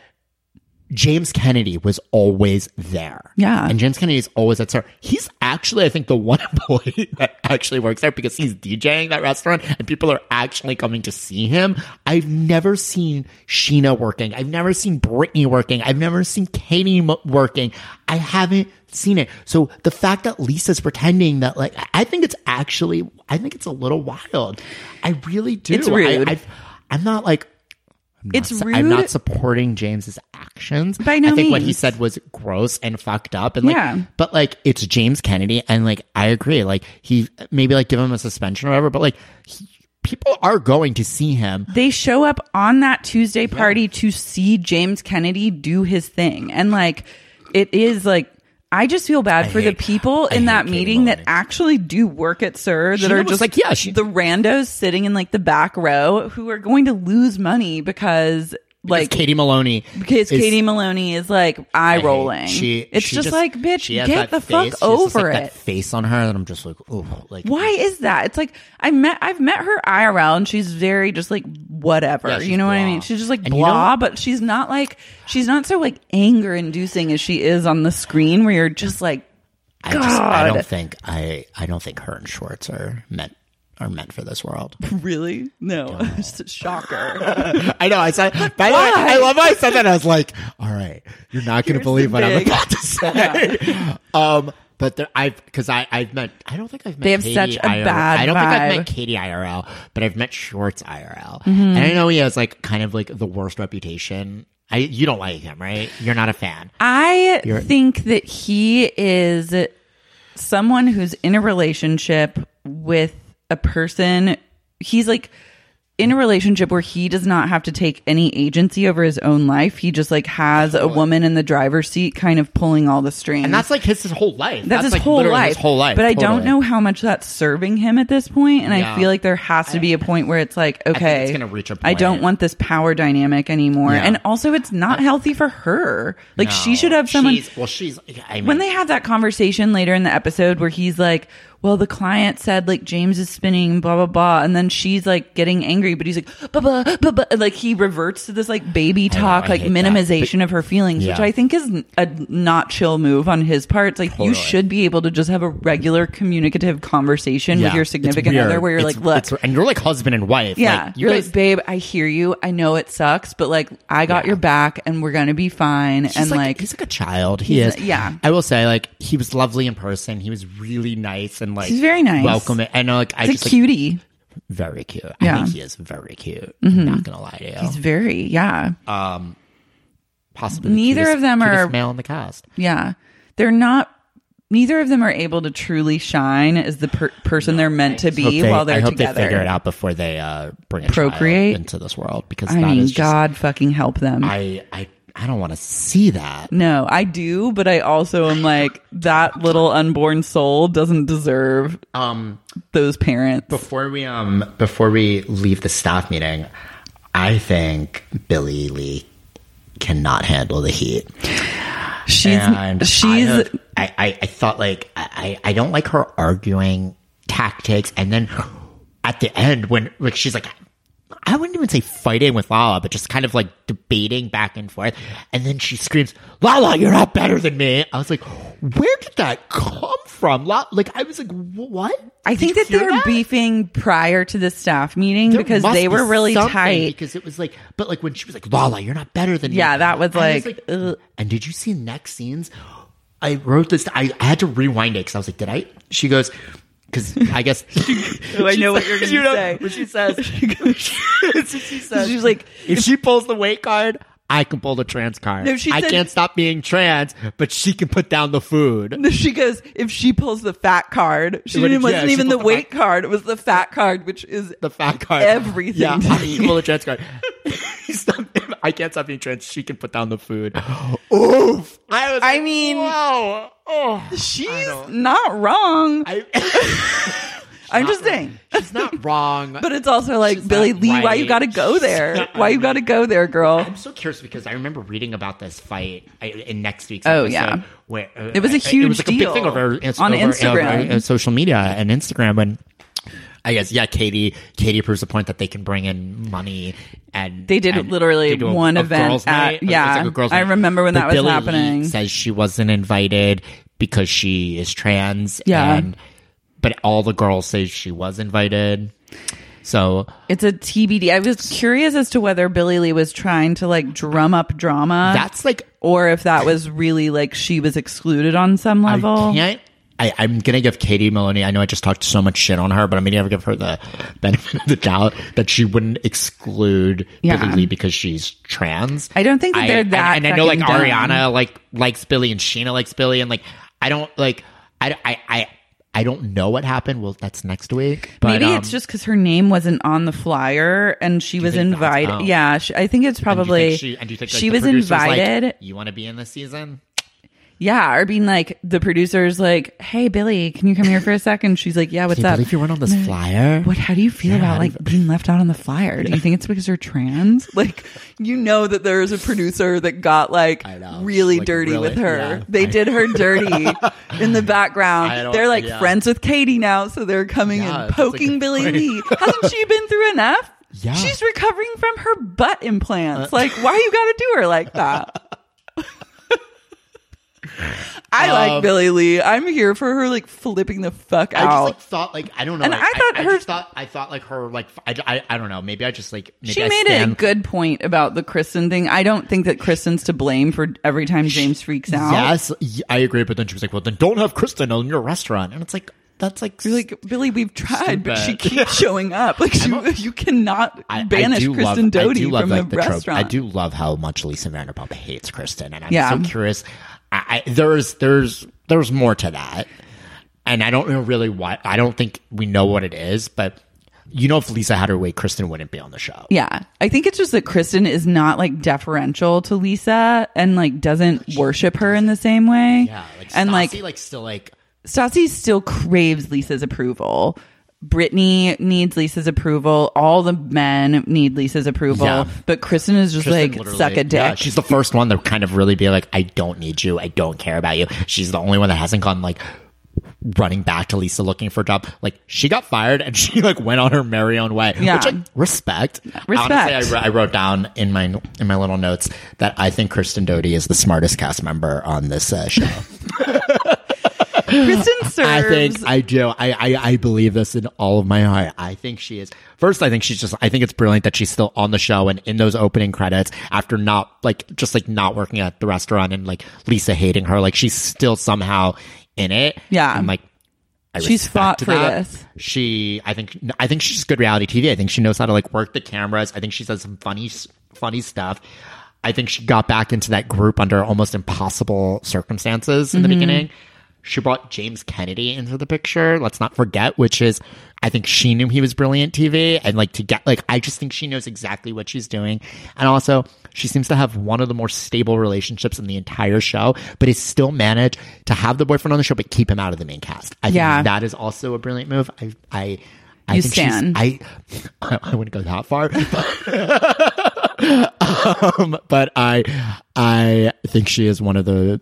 James Kennedy was always there. Yeah. And James Kennedy is always at SUR. He's actually, I think, the one employee that actually works there because he's DJing that restaurant and people are actually coming to see him. I've never seen Sheena working. I've never seen Brittany working. I've never seen Katie working. I haven't seen it. So the fact that Lisa's pretending that, like, I think it's a little wild. I really do. It's rude. I'm not like, rude. I'm not supporting James's actions. By no I think what means. he said was gross and fucked up. And like, but like, it's James Kennedy, and like, I agree. Like, he maybe like give him a suspension or whatever. But like, people are going to see him. They show up on that Tuesday party to see James Kennedy do his thing, and like, it is like. I just feel bad for the people in that meeting that actually do work at SUR that are just like, the randos sitting in like the back row who are going to lose money because Katie Maloney. Because Katie Maloney is like eye rolling. It's just like, bitch, get the fuck over it. That face on her, and I'm just like, oh, like, why is that? It's like I've met her IRL, and she's very just like whatever. Yeah, you know blah. what I mean? She's just like And blah, but she's not so like anger inducing as she is on the screen, where you're just like, God. I don't think her and Schwartz are meant for this world. Really? No. It's a shocker. I know. I said. By the way, I love how I said that. I was like, "All right, you're not going to believe what I'm about to say." Yeah. But I've met. I don't think I've met. They have Katie such a IRL. bad I don't think I've vibe. met Katie IRL, but I've met Schwartz IRL, and I know he has like kind of like the worst reputation. You don't like him, right? You're not a fan. I think that he is someone who's in a relationship with a person. He's like in a relationship where he does not have to take any agency over his own life. He just like has a woman in the driver's seat kind of pulling all the strings. And that's like his whole life. That's his like whole literally life. His whole life. But I totally. don't know how much that's serving him at this point. And I feel like there has to be a point where it's like, okay, it's gonna reach a point. I don't want this power dynamic anymore. Yeah. And also it's not healthy for her. Like she should have someone. When they have that conversation later in the episode where he's like, well, the client said like James is spinning, blah, blah, blah. And then she's like getting angry, but he's like, blah, blah, blah, blah. Like he reverts to this like baby talk, like minimization of her feelings, which I think is a not chill move on his part. It's like you should be able to just have a regular communicative conversation with your significant other where you're like, look. And you're like husband and wife. Yeah. Like, you're like, babe, I hear you. I know it sucks, but like I got your back and we're going to be fine. And like he's like a child. He is. Yeah. I will say like he was lovely in person. He was really nice and like he's very nice. Welcome. I know like he's a cutie. Like, very cute. Yeah. I think he is very cute. I'm not gonna lie to you. He's very possibly neither of them are male in the cast. Yeah. They're not. Neither of them are able to truly shine as the person they're meant to be while they're together. I hope they figure it out before they bring a procreate child into this world because I mean, God fucking help them. I don't want to see that. No, I do, but I also am like that little unborn soul doesn't deserve those parents. Before we leave the staff meeting, I think Billie Lee cannot handle the heat. I thought like I don't like her arguing tactics, and then at the end when like she's like, I wouldn't even say fighting with Lala, but just kind of like debating back and forth, and then she screams, "Lala, you're not better than me." I was like, where did that come from? Like I was like, what? I think that they're beefing prior to the staff meeting because they were really tight. Because it was like, but like when she was like, "Lala, you're not better than me." Yeah, that was like, and did you see next scenes? I wrote this. I had to rewind it because I was like, she goes, because I guess I know what you're going to say. What she says. She's like, if she pulls the weight card, I can pull the trans card. No, she I said- can't stop being trans, but she can put down the food. she goes, if she pulls the fat card, She wasn't even the pulled the weight card. It was the fat card, which is The fat card. everything. Yeah, to I me. can pull the trans card. I can't stop being trans. She can put down the food. Oof. I mean, wow. Oh, she's not wrong. I'm just saying. She's not wrong. But it's also like, She's Billy not Lee, why right. you got to go there? Why you got to go there, girl? I'm so curious because I remember reading about this fight in next week's Oh, episode. yeah. Where, It was a huge It was like a big deal thing over on Instagram. social media and Instagram. When I guess, Katie proves the point that they can bring in money. And They did literally do one a event girls' at- night. It was yeah. like a girls' I night. remember when But that was Billie happening. Lee says she wasn't invited because she is trans. Yeah. But all the girls say she was invited. So It's a TBD. I was curious as to whether Billie Lee was trying to like drum up drama. that's like, or if that was really like she was excluded on some level. I'm going to give Katie Maloney, I know I just talked so much shit on her, but I'm going to give her the benefit of the doubt that she wouldn't exclude Yeah. Billie Lee because she's trans. I don't think that they're that And I know like fucking dumb. Ariana likes Billie and Sheena likes Billie and like, I don't like, I don't know what happened. Well, that's next week. But, Maybe it's just because her name wasn't on the flyer and she was think that's- invited. oh. Yeah, I think it's probably do you think like, she the was producer's invited. Like, you want to be in this season? Yeah, or being like the producer's like, "Hey, Billy, can you come here for a second?" She's like, "Yeah, what's Can you up?" believe you weren't on this flyer? What? How do you feel about like being left out on the flyer? Do you think it's because you're trans? Like, you know that there is a producer that got like really Like, dirty really- with her. yeah. They did her dirty in the I background. don't- They're like yeah. friends with Katie now, so they're coming Yeah, and that's a poking good Billie point. Lee. Hasn't she been through enough? Yeah. She's recovering from her butt implants. Like, why you got to do her like that? I like Billie Lee. I'm here for her like flipping the fuck I just out. like thought like I don't know. And like, I thought I her- just thought I thought like her like I don't know. Maybe I just like maybe She I made stand, a good point about the Kristen thing. I don't think that Kristen's to blame for every time James freaks out. Yes, I agree. But then she was like, "Well, then don't have Kristen in your restaurant." And it's like that's like You're like, Billy, we've tried, but she Stupid. keeps showing up. Like, you cannot banish do Kristen love, Doty I do love, from like, the trope. restaurant. I do love how much Lisa Vanderpump hates Kristen, and I'm Yeah. so curious. There's more to that, and I don't know really what. I don't think we know what it is, but you know, if Lisa had her way, Kristen wouldn't be on the show. Yeah. I think it's just that Kristen is not like deferential to Lisa and like doesn't worship her in the same way. Yeah, like and Stassi, like still like Stassi still craves Lisa's approval. Brittany needs Lisa's approval. All the men need Lisa's approval. Yeah. But Kristen is just Kristen like, literally- suck a dick. Yeah, she's the first one to kind of really be like, I don't need you. I don't care about you. She's the only one that hasn't gone like running back to Lisa looking for a job. Like she got fired and she like went on her merry own way. Yeah. Which I respect. Respect. Honestly, I wrote down in my little notes that I think Kristen Doty is the smartest cast member on this show. Kristen serves. I think I do. I believe this in all of my heart. I think she is. First, I think I think it's brilliant that she's still on the show and in those opening credits after not working at the restaurant and like Lisa hating her. Like she's still somehow in it. Yeah. I'm like, She's fought for this. I think she's good reality TV. I think she knows how to like work the cameras. I think she does some funny stuff. I think she got back into that group under almost impossible circumstances in the beginning. She brought James Kennedy into the picture. Let's not forget, which is, I think she knew he was brilliant TV. And like I just think she knows exactly what she's doing. And also, she seems to have one of the more stable relationships in the entire show, but has still managed to have the boyfriend on the show, but keep him out of the main cast. I think that is also a brilliant move. I You think stan. I wouldn't go that far, but I think she is one of the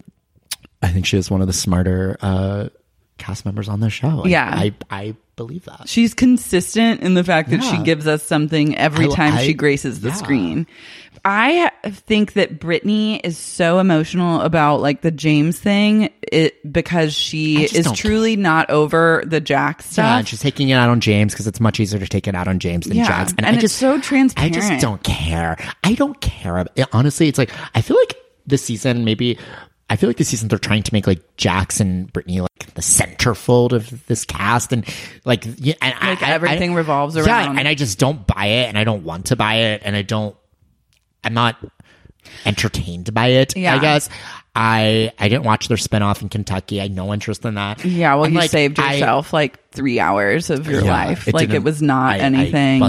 smarter cast members on the show. Yeah. I believe that. She's consistent in the fact that she Yeah. gives us something every time she graces the screen. I think that Brittany is so emotional about like the James thing because she just is don't truly not over the Jack stuff. Yeah, and she's taking it out on James because it's much easier to take it out on James than Jax. And I it's just so transparent. I just don't care. I don't care. Honestly, it's like I feel like this season maybe I feel like this season they're trying to make like Jax and Brittany like the centerfold of this cast, and like everything revolves around. Yeah, and I just don't buy it, and I don't want to buy it, and I'm not entertained by it. Yeah. I guess I didn't watch their spinoff in Kentucky. I had no interest in that. Yeah, well, And, you like, saved yourself like 3 hours of your life. Like it was not anything.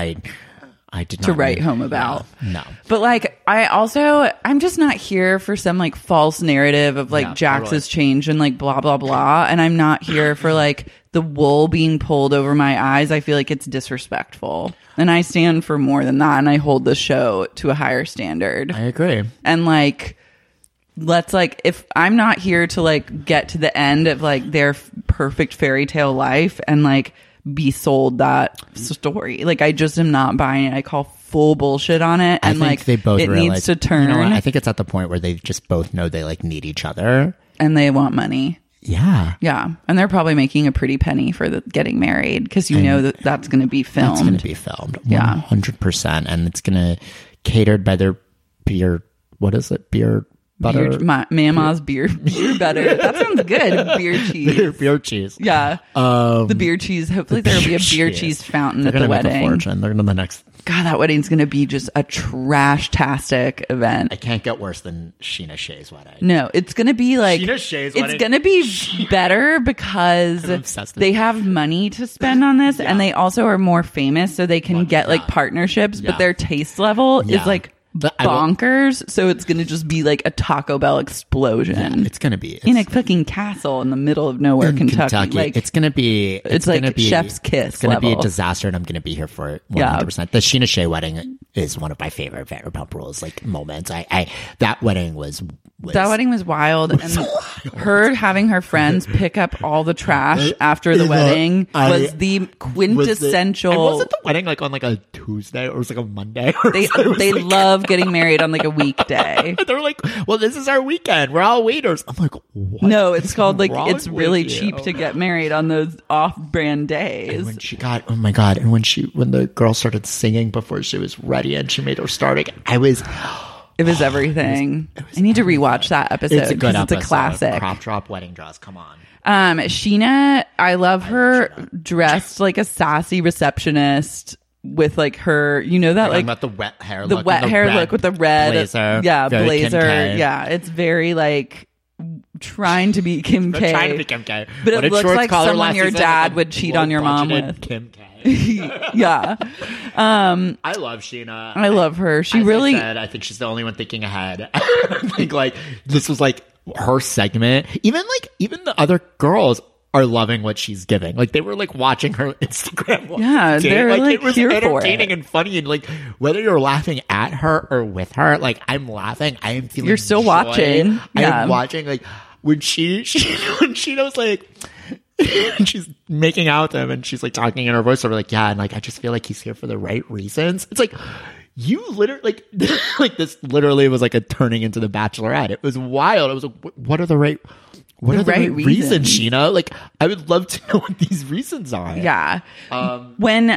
I did not to write home about. No. But like I'm just not here for some like false narrative of like Jax has changed and like blah blah blah, and I'm not here for like the wool being pulled over my eyes. I feel like it's disrespectful, and I stand for more than that, and I hold the show to a higher standard. I agree. And like let's like, if I'm not here to like get to the end of like their perfect fairy tale life and like be sold that story, like I just am not buying it. I call full bullshit on it, and like they both it realize, needs to turn. You know what? I think it's at the point where they just both know they like need each other and they want money. Yeah, and they're probably making a pretty penny for getting married, because you know that's going to be filmed. That's going to be filmed, 100%, and it's going to catered by their beer. What is it? Beer butter. Mama's beer butter. That sounds good. Beer cheese. Beer cheese. Yeah. The beer cheese. Hopefully there will be a beer cheese fountain at the wedding. Make a fortune. They're going to the next. God, that wedding's going to be just a trash-tastic event. It can't get worse than Sheena Shea's wedding. No, it's going to be like... Sheena Shea's wedding. It's going to be better because they have money to spend on this, and they also are more famous, so they can get like partnerships, but their taste level is like bonkers, so it's gonna just be like a Taco Bell explosion. It's gonna be in a fucking castle in the middle of nowhere, Kentucky. Like it's gonna be. It's like chef's kiss. It's gonna be a disaster, and I'm gonna be here for it 100%. The Sheena Shea wedding is one of my favorite Vanderpump Rules like moments. That wedding was wild, and her having her friends pick up all the trash after the wedding was the quintessential. Was it the wedding like on like a Tuesday, or it was like a Monday? They love getting married on like a weekday. They're like, well, this is our weekend. We're all waiters. I'm like, what? No, it's called like, it's really cheap to get married on those off-brand days. And when she got, oh my God. And when the girl started singing before she was ready and she made her start again, it was everything. I need to rewatch that episode. It's a good episode. It's a classic. Crop drop wedding dress. Come on. Sheena, I love her dressed like a sassy receptionist with like her, you know, that like about the wet hair look with the red blazer. Yeah, blazer. Yeah, it's very like trying to be Kim K. Trying to be Kim K. But it looks like someone your dad would cheat on your mom with. Kim K. Yeah. I love Sheena. I love her. I think she's the only one thinking ahead. I think like this was like her segment. Even the other girls are loving what she's giving. Like they were like watching her Instagram. Yeah, they're like it was here entertaining for it. And funny, and like whether you're laughing at her or with her, like I'm laughing. I am feeling. You're still joy. watching. Yeah. I'm watching. Like when she was like. She's making out with him and she's like talking in her voiceover like, yeah, and like I just feel like he's here for the right reasons. It's like you literally like this literally was like a turning into The Bachelorette. It was wild. It was like, what are the right reasons, Sheena? Like I would love to know what these reasons are. Yeah. When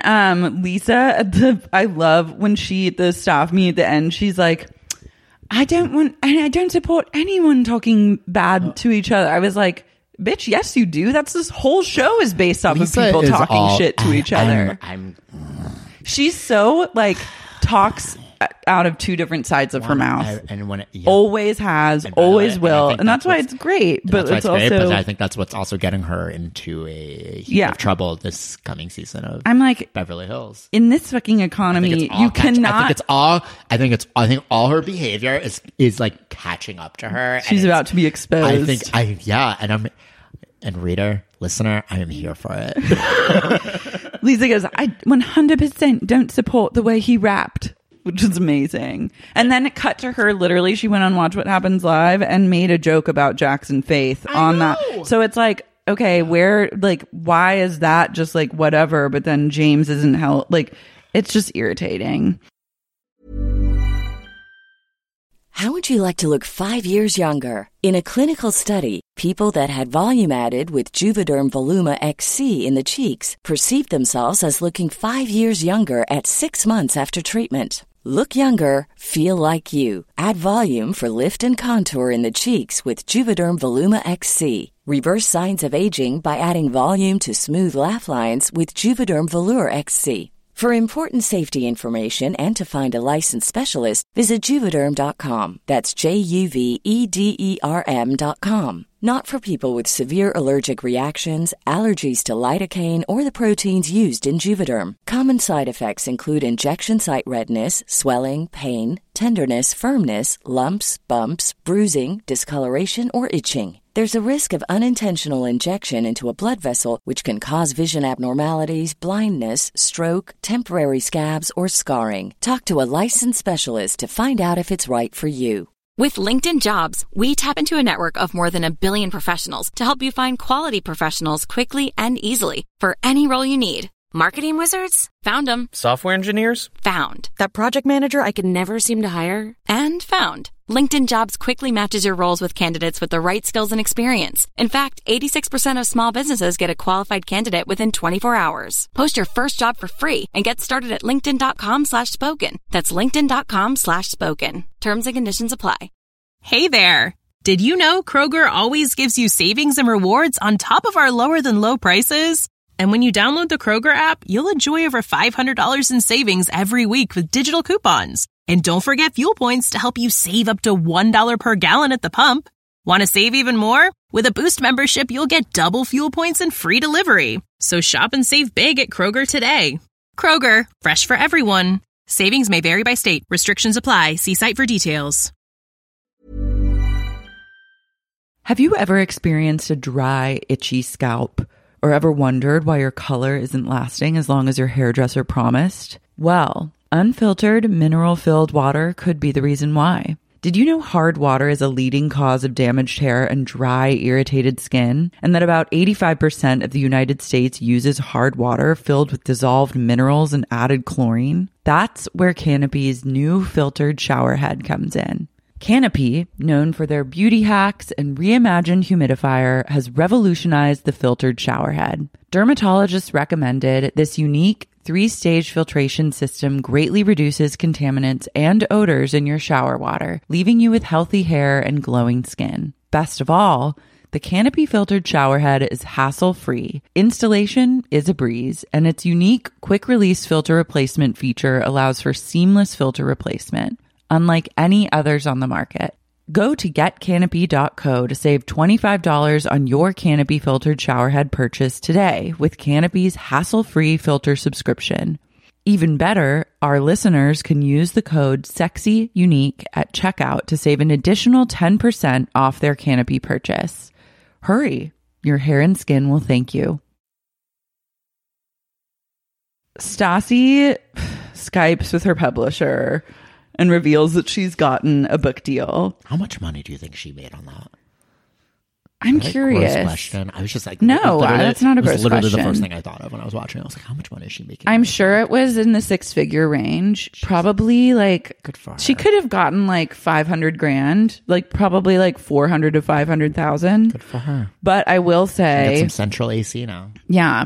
Lisa I love when she at the staff meet at the end, she's like, I don't support anyone talking bad to each other. I was like, bitch, yes you do. That's this whole show is based off of people talking shit to each other. She's so like talks out of two different sides of her mouth. Always has, always will. And that's why it's great. But it's also but I think that's what's also getting her into a heap of trouble this coming season of Beverly Hills. In this fucking economy, you cannot. I think all her behavior is like catching up to her. She's about to be exposed. And reader, listener, I am here for it. Lisa goes, I 100% don't support the way he rapped, which is amazing. And then it cut to her, literally, she went on Watch What Happens Live and made a joke about Jackson Faith on that. So it's like, okay, why is that just like whatever, but then James isn't like, it's just irritating. How would you like to look 5 years younger? In a clinical study, people that had volume added with Juvederm Voluma XC in the cheeks perceived themselves as looking 5 years younger at 6 months after treatment. Look younger, feel like you. Add volume for lift and contour in the cheeks with Juvederm Voluma XC. Reverse signs of aging by adding volume to smooth laugh lines with Juvederm Volure XC. For important safety information and to find a licensed specialist, visit Juvederm.com. That's JUVEDERM.com. Not for people with severe allergic reactions, allergies to lidocaine, or the proteins used in Juvederm. Common side effects include injection site redness, swelling, pain, tenderness, firmness, lumps, bumps, bruising, discoloration, or itching. There's a risk of unintentional injection into a blood vessel, which can cause vision abnormalities, blindness, stroke, temporary scabs, or scarring. Talk to a licensed specialist to find out if it's right for you. With LinkedIn Jobs, we tap into a network of more than 1 billion professionals to help you find quality professionals quickly and easily for any role you need. Marketing wizards? Found them. Software engineers? Found. That project manager I could never seem to hire? And found. LinkedIn Jobs quickly matches your roles with candidates with the right skills and experience. In fact, 86% of small businesses get a qualified candidate within 24 hours. Post your first job for free and get started at linkedin.com/spoken. That's linkedin.com/spoken. Terms and conditions apply. Hey there. Did you know Kroger always gives you savings and rewards on top of our lower than low prices? And when you download the Kroger app, you'll enjoy over $500 in savings every week with digital coupons. And don't forget fuel points to help you save up to $1 per gallon at the pump. Want to save even more? With a Boost membership, you'll get double fuel points and free delivery. So shop and save big at Kroger today. Kroger, fresh for everyone. Savings may vary by state. Restrictions apply. See site for details. Have you ever experienced a dry, itchy scalp? Or ever wondered why your color isn't lasting as long as your hairdresser promised? Well, unfiltered, mineral-filled water could be the reason why. Did you know hard water is a leading cause of damaged hair and dry, irritated skin? And that about 85% of the United States uses hard water filled with dissolved minerals and added chlorine? That's where Canopy's new filtered shower head comes in. Canopy, known for their beauty hacks and reimagined humidifier, has revolutionized the filtered shower head. Dermatologists recommended this unique 3-stage filtration system greatly reduces contaminants and odors in your shower water, leaving you with healthy hair and glowing skin. Best of all, the Canopy filtered shower head is hassle-free. Installation is a breeze, and its unique quick-release filter replacement feature allows for seamless filter replacement, unlike any others on the market. Go to getcanopy.co to save $25 on your Canopy filtered showerhead purchase today with Canopy's hassle-free filter subscription. Even better, our listeners can use the code SEXYUNIQUE at checkout to save an additional 10% off their Canopy purchase. Hurry, your hair and skin will thank you. Stassi Skypes with her publisher and reveals that she's gotten a book deal. How much money do you think she made on that? I'm curious. Gross question. I was just like, no, that's not a gross question. Literally the first thing I thought of when I was watching. I was like, how much money is she making? I'm sure it was in the 6-figure range. Probably like, good for her. She could have gotten like $500,000, like probably like $400,000 to $500,000. Good for her. But I will say, she got some central AC now. Yeah.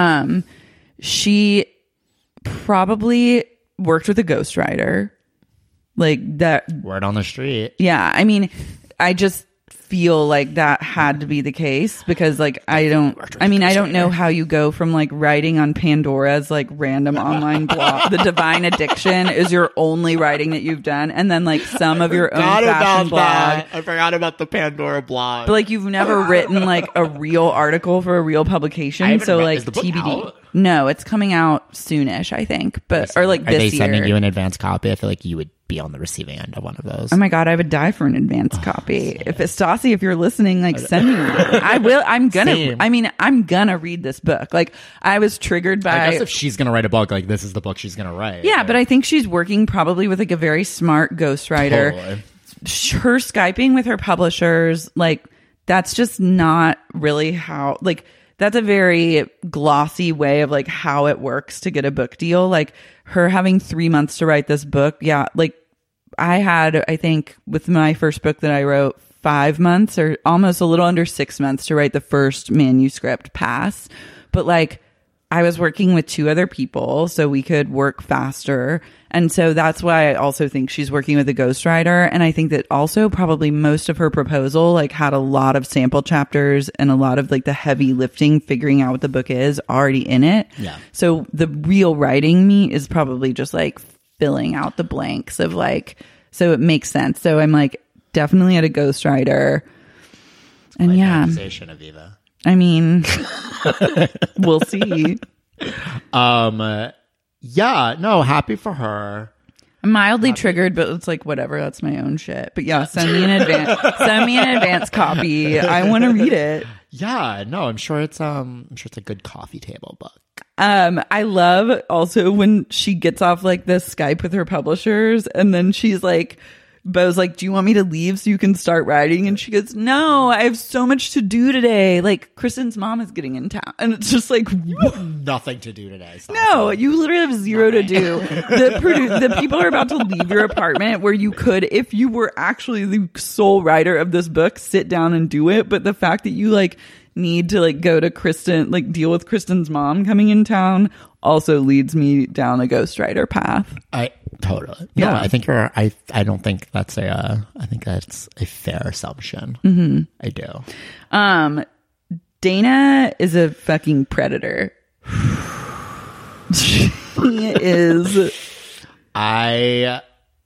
She probably worked with a ghostwriter. Like that. Word on the street. Yeah. I mean, I just feel like that had to be the case because like I don't know how you go from like writing on Pandora's like random online blog. The Divine Addiction is your only writing that you've done, and then like some of your own fashion blog. I forgot about the Pandora blog. But like you've never written like a real article for a real publication, so like TBD. Out? No, it's coming out soonish, I think. But or like this year. Are they sending you an advance copy? I feel like you would be on the receiving end of one of those. Oh my god, I would die for an advance copy. If it's Stassi, if you're listening, like send me one. I will. I'm gonna read this book. Like I was triggered by. I guess if she's gonna write a book, like this is the book she's gonna write. Yeah, but I think she's working probably with like a very smart ghostwriter. Totally. Her Skyping with her publishers, like that's just not really how like. That's a very glossy way of like how it works to get a book deal. Like her having 3 months to write this book. Yeah. Like I had, I think with my first book that I wrote 5 months or almost a little under 6 months to write the first manuscript pass. But like I was working with 2 other people so we could work faster. And so that's why I also think she's working with a ghostwriter. And I think that also probably most of her proposal like had a lot of sample chapters and a lot of like the heavy lifting, figuring out what the book is already in it. Yeah. So the real writing meat is probably just like filling out the blanks of like, so it makes sense. So I'm like definitely at a ghostwriter. And yeah. Accusation, Aviva. I mean, we'll see. Yeah, no, happy for her. I'm mildly triggered, but it's like whatever. That's my own shit. But yeah, send me an advance copy. I want to read it. Yeah, no, I'm sure it's a good coffee table book. I love also when she gets off like this Skype with her publishers, and then she's like, Bo's like, do you want me to leave so you can start writing? And she goes, no, I have so much to do today. Like, Kristen's mom is getting in town. And it's just like, you have nothing to do today. No, you literally have zero to do. The people are about to leave your apartment where you could, if you were actually the sole writer of this book, sit down and do it. But the fact that you like need to like go to Kristen, like deal with Kristen's mom coming in town also leads me down a ghostwriter path. Totally. Yeah. No, I think I don't think that's I think that's a fair assumption. Mm-hmm. I do. Dana is a fucking predator. She is. Are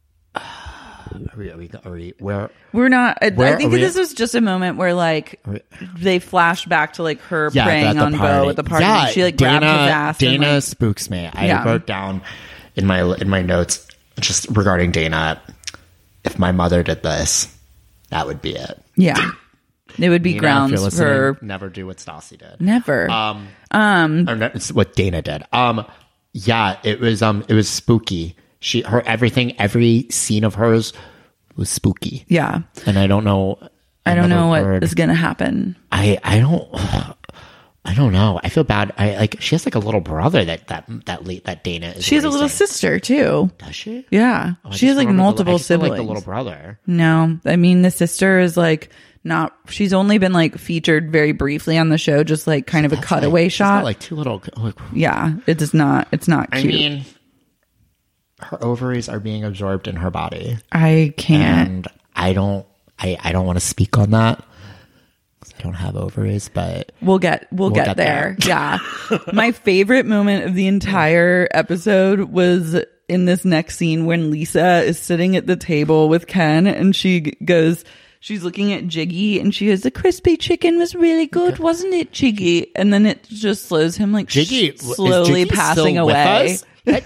we where? We're not. I think this was just a moment where like they flash back to like her preying on Bo at the party. Yeah, she like grabbed his ass. Dana and, like, spooks me. I wrote down in my notes just regarding Dana. If my mother did this, that would be it. Yeah, it would be Dana, grounds for never do what Stassi did. Never. Or no, it's what Dana did. Yeah, it was spooky. Every scene of hers was spooky. Yeah. And I don't know. I don't know what is going to happen. I don't know. I feel bad. She has like a little brother that Dana is. She has a little sister too. Does she? Yeah. She has like multiple siblings. Like the little brother. No, I mean the sister is like not. She's only been like featured very briefly on the show, just like kind of a cutaway shot. She's got like two little. Yeah, it is not. It's not cute. I mean, her ovaries are being absorbed in her body. I can't. And I don't want to speak on that. I don't have ovaries, but we'll get there. Yeah. My favorite moment of the entire episode was in this next scene when Lisa is sitting at the table with Ken and she's looking at Jiggy and she goes, the crispy chicken was really good, wasn't it, Jiggy? And then it just slows him like Jiggy slowly passing away.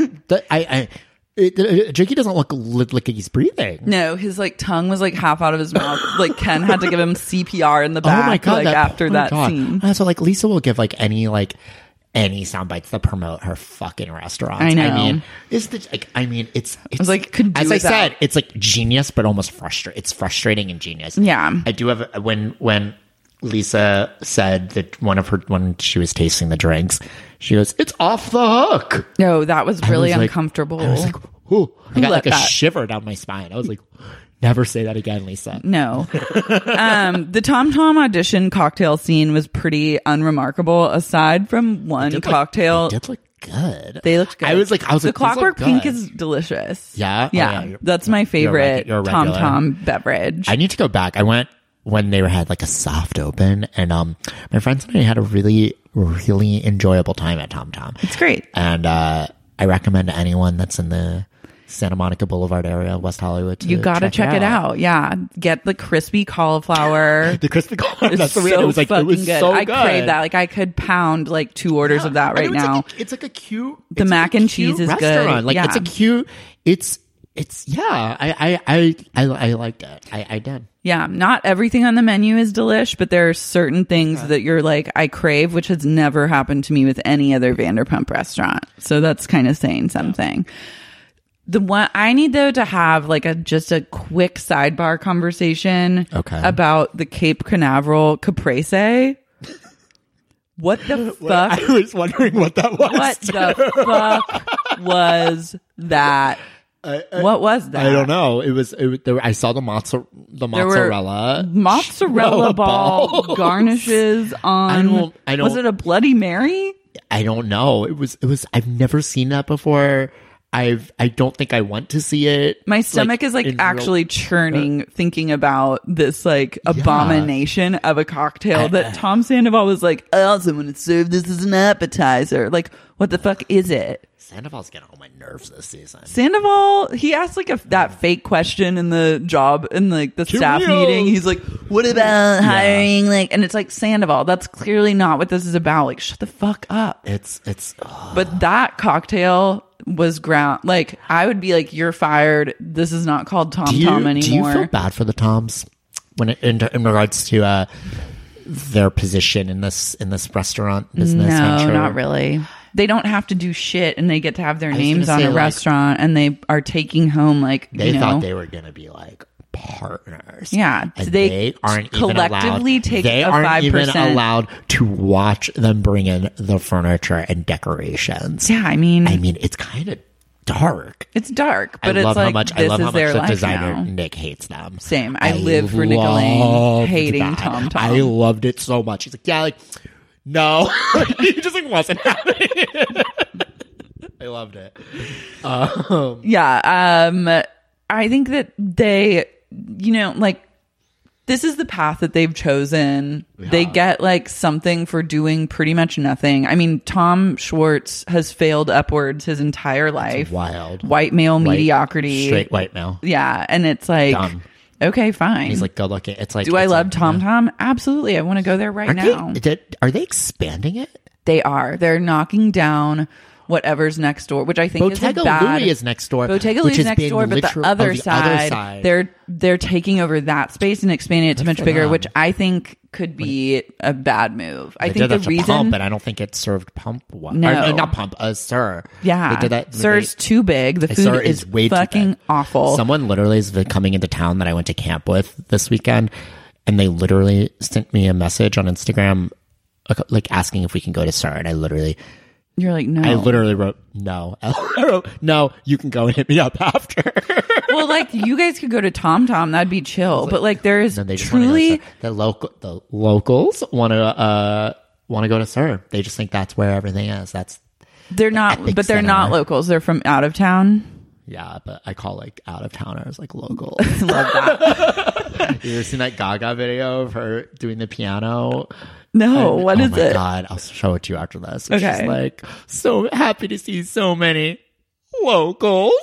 Jiggy doesn't look like he's breathing. No, his like tongue was like half out of his mouth. Like Ken had to give him CPR in the back. Oh my God, after that scene. So like Lisa will give like any sound bites to promote her fucking restaurants. I know. I mean, it's was like, could do as I without. said, it's like genius, but almost frustrating. It's frustrating and genius. Yeah. I do have when Lisa said that when she was tasting the drinks, she goes, "It's off the hook." No, that was really uncomfortable. I was like, "Ooh!" I got like a shiver down my spine. I was like, "Never say that again, Lisa." No. The Tom Tom audition cocktail scene was pretty unremarkable. Aside from one cocktail, They did look good. They looked good. I was like, the Clockwork Pink is delicious. Yeah, yeah. That's my favorite you're Tom Tom beverage. I need to go back. I went when they had like a soft open, and my friends and I had a really, really enjoyable time at Tom Tom. It's great, and I recommend to anyone that's in the Santa Monica Boulevard area, West Hollywood. You got to check it out. Yeah, get the crispy cauliflower. The crispy cauliflower. That's the so it was like it was good. so I good. crave that. Like I could pound like 2 orders of that right now. It's like a cute. The mac and cheese is restaurant. good. Like yeah. it's a cute. It's yeah. I liked it. I did. Yeah, not everything on the menu is delish, but there are certain things that you're like, I crave, which has never happened to me with any other Vanderpump restaurant. So that's kind of saying something. The one I need though to have like just a quick sidebar conversation about the Cape Canaveral caprese. What the fuck? I was wondering what that was. What the fuck was that? What was that? I don't know. It was I saw the mozzarella ball garnishes on. I don't. Was it a Bloody Mary? I don't know. It was. I've never seen that before. I don't think I want to see it. My stomach is like actually churning thinking about this like abomination of a cocktail that Tom Sandoval was like, I also want to serve this as an appetizer. Like, what the fuck is it? Sandoval's getting on my nerves this season. Sandoval, he asked like that fake question in the job in like the staff meeting. He's like, what about hiring? Like, and it's like, Sandoval, that's clearly not what this is about. Like, shut the fuck up. But that cocktail was ground. Like, I would be like, you're fired. This is not called Tom Tom anymore. Do you feel bad for the Toms when in regards to their position in this restaurant business? No, venture? not really. They don't have to do shit, and they get to have their names on a restaurant, and they are taking home like they thought they were gonna be like partners. Yeah, they aren't collectively even allowed, take they a aren't 5%. even allowed to watch them bring in the furniture and decorations. Yeah, I mean it's kind of dark. It's dark, but I love it's like how much the designer now. Nick hates them. Same. I live for Nick Elaine hating Tom Tom. I loved it so much. He's like, yeah, like no, he just like wasn't having it. I loved it. I think that they, like, this is the path that they've chosen. Yeah. They get like something for doing pretty much nothing. I mean, Tom Schwartz has failed upwards his entire life. It's wild. White male mediocrity. Straight white male. Yeah. And it's like, dumb. Okay, fine. He's like, good looking. It's like, do I love Tom Tom? Absolutely. I want to go there now. Are they expanding it? They are. They're knocking down whatever's next door, which I think Bottega is bad. Louis is next door. Bottega Louis is next door, but the other side, they're taking over that space and expanding it to much bigger, which I think could be a bad move. I think the reason, Pump, but I don't think it served Pump well. No, not Pump. Sir. Yeah, they did that. Sir's too big. The food is way fucking awful. Someone literally is coming into town that I went to camp with this weekend, and they literally sent me a message on Instagram, like asking if we can go to Sir, and you're like, no. I literally wrote, no. I wrote, no, you can go and hit me up after. Well, like, you guys could go to Tom Tom. That'd be chill. But, like, there is truly... The locals want to go to Sir. They just think that's where everything is. They're not, but they're not locals. They're from out of town. Yeah, but I call, like, out-of-towners, like, locals. Love that. You ever seen that Gaga video of her doing the piano? No, what is it? Oh my God, I'll show it to you after this. Okay. She's like, so happy to see so many locals.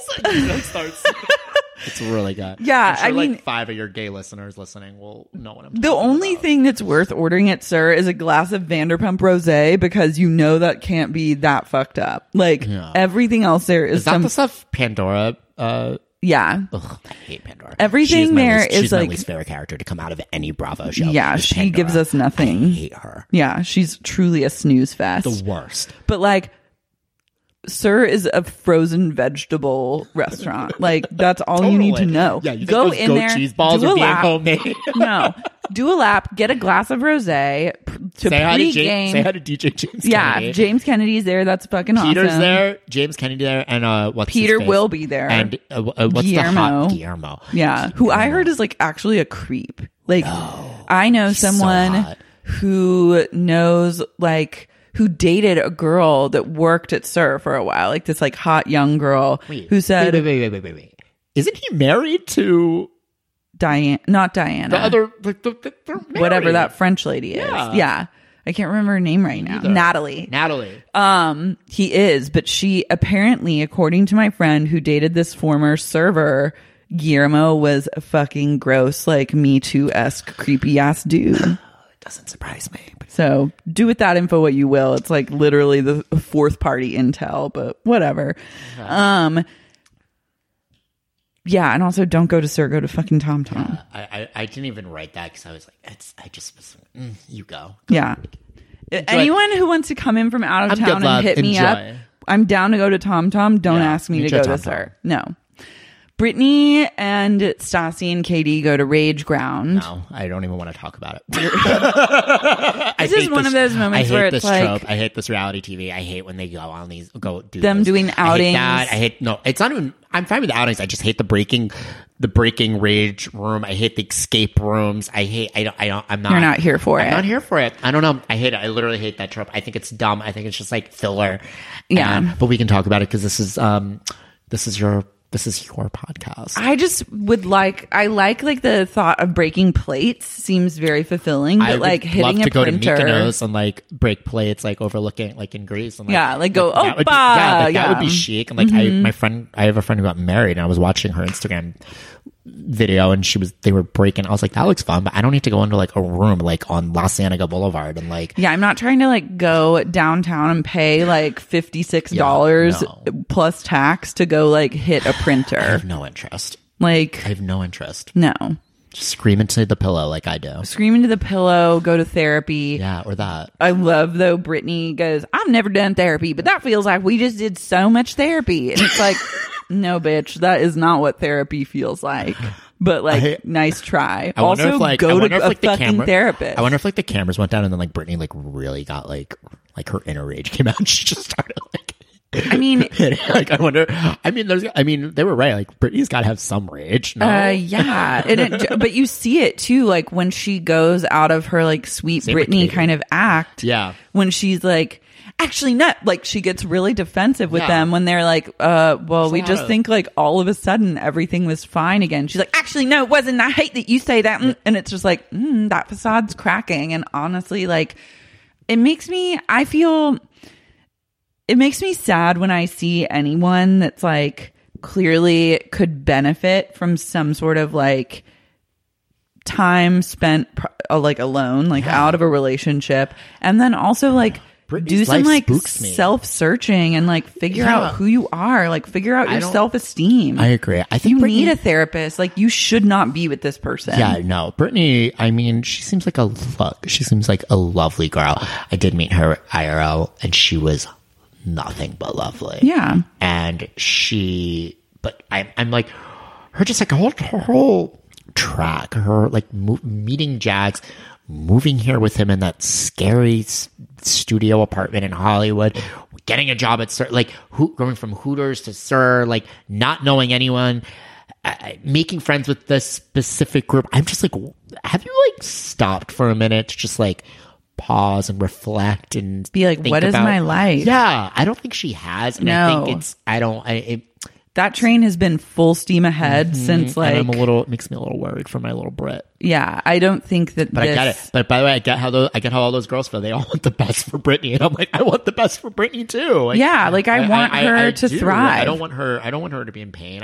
It's really good. Yeah, I'm sure, I mean, like 5 of your gay listeners listening will know what I'm talking about. The only thing that's worth ordering at Sir is a glass of Vanderpump Rosé, because that can't be that fucked up. Like, everything else there is that the stuff Pandora? Yeah. Ugh, I hate Pandora. Everything she's my like least favorite character to come out of any Bravo show. Yeah, she Pandora. gives us nothing. I hate her. Yeah, she's truly a snooze fest. The worst. But like, Sir is a frozen vegetable restaurant. Like, that's all you need to know. Yeah, you go in there. Cheese balls do are a being lap. homemade. No, do a lap. Get a glass of rosé to pre-game. Say hi to DJ James. Yeah, Kennedy. James Kennedy's there. That's fucking Peter's awesome. there. James Kennedy there, and what's Peter his face? will be there. And what's Guillermo. Guillermo? Yeah, who I heard is like actually a creep. Like, I know someone who knows like. Who dated a girl that worked at Sir for a while, like this like hot young girl who said, wait. Isn't he married to Diane? Not Diana. The other, whatever that French lady is. Yeah. I can't remember her name right now. Natalie. He is, but she apparently, according to my friend who dated this former server, Guillermo was a fucking gross, like Me Too-esque creepy ass dude. Doesn't surprise me. So do with that info what you will. It's like literally the fourth party intel, but whatever. Yeah, and also don't go to Sir, go to fucking Tom Tom. I didn't even write that because I was like, you go. Yeah. Anyone who wants to come in from out of town and hit me up, I'm down to go to Tom Tom. Don't ask me to go to Sir. No. Brittany and Stassi and Katie go to Rage Ground. No, I don't even want to talk about it. This is one of those moments where it's like, trope. I hate this reality TV. I hate when they go on these, doing outings. I hate no, it's not even, I'm fine with the outings. I just hate the breaking rage room. I hate the escape rooms. You're not here for it. I'm not here for it. I don't know. I hate it. I literally hate that trope. I think it's dumb. I think it's just like filler. Yeah. But we can talk about it because this is, This is your podcast. I just would I like the thought of breaking plates seems very fulfilling, but like hitting love to a printer. Go to Mykonos and like break plates like overlooking like in Greece and like, go that that would be chic. And like I have a friend who got married and I was watching her Instagram video and they were breaking. I was like, that looks fun, but I don't need to go into like a room like on La Cienega Boulevard and like I'm not trying to like go downtown and pay like $56 plus tax to go like hit a printer. I have no interest. Like I have no interest. No. Just scream into the pillow like I do. Scream into the pillow, go to therapy. Yeah, or that. I love though Brittany goes, I've never done therapy, but that feels like we just did so much therapy. And it's like, no, bitch, that is not what therapy feels like. But like, nice try. Also, go to a fucking therapist. I wonder if like the cameras went down and then like Brittany like really got like her inner rage came out and she just started like. I mean, like I wonder. I mean, they were right. Like Brittany's got to have some rage. No? Yeah, but you see it too. Like when she goes out of her like sweet Brittany kind of act. Yeah. When she's like, actually not. Like she gets really defensive with them when they're like, well, we just think like all of a sudden everything was fine again. She's like, actually, no, it wasn't. I hate that you say that. And it's just like, that facade's cracking. And honestly, like it makes me sad when I see anyone that's like clearly could benefit from some sort of like time spent like alone, like out of a relationship, and then also like do some like self-searching and like figure out who you are, like figure out your self-esteem. I agree. I think you need a therapist. Like you should not be with this person. Yeah, no, Brittany. I mean, she seems like a lovely girl. I did meet her IRL, and she was nothing but lovely. Yeah. And but I'm like, her just like her whole track, her like meeting Jax, moving here with him in that scary studio apartment in Hollywood, getting a job at Sir, like going from Hooters to Sir, like not knowing anyone, making friends with this specific group. I'm just like, have you like stopped for a minute to just like pause and reflect and be like, what is my life? Yeah, I don't think she has. And no. I think that train has been full steam ahead since like. And it makes me a little worried for my little Brit. Yeah, I don't think that. But I get it. But by the way, I get how all those girls feel. They all want the best for Brittany, and I'm like, I want the best for Brittany too. Like, yeah, like I want her to thrive. I don't want her to be in pain.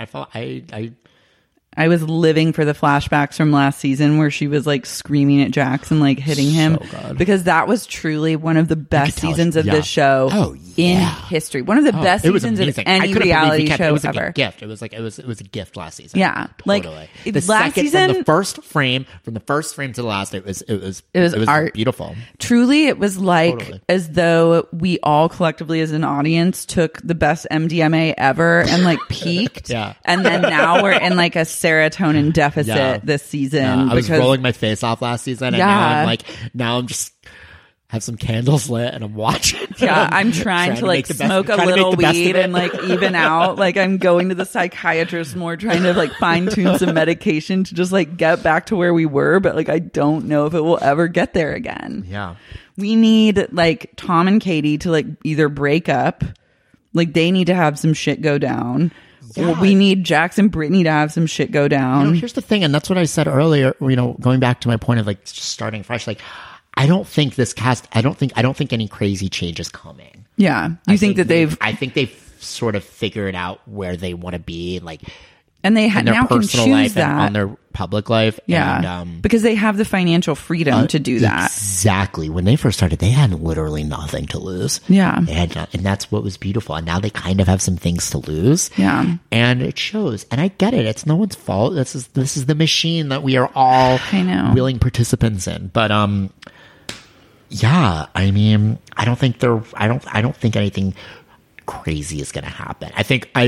I was living for the flashbacks from last season where she was like screaming at Jax and like hitting him because that was truly one of the best seasons of this show in history. One of the best seasons of any reality show ever. It was a gift last season. Yeah, totally. Like last season, from the first frame to the last, it was art. Beautiful. Truly, it was like as though we all collectively as an audience took the best MDMA ever and like peaked. And then now we're in like a serotonin deficit this season. I was rolling my face off last season, and now I'm just have some candles lit and I'm watching. Yeah, I'm trying to like smoke a little weed and like even out. Like I'm going to the psychiatrist more, trying to like fine tune some medication to just like get back to where we were. But like I don't know if it will ever get there again. Yeah, we need like Tom and Katie to like either break up, like they need to have some shit go down. Yeah. We need Jax and Brittany to have some shit go down. Here's the thing, and that's what I said earlier. Going back to my point of like just starting fresh. Like, I don't think this cast. I don't think any crazy change is coming. Yeah, I think they've sort of figured out where they want to be, like, and they in their now personal can choose life that and on their public life. Yeah, and, because they have the financial freedom to do that. Exactly. When they first started, they had literally nothing to lose. Yeah, they had and that's what was beautiful. And now they kind of have some things to lose. Yeah, and it shows. And I get it. It's no one's fault. This is the machine that we are all willing participants in. But yeah. I mean, I don't think anything crazy is going to happen. I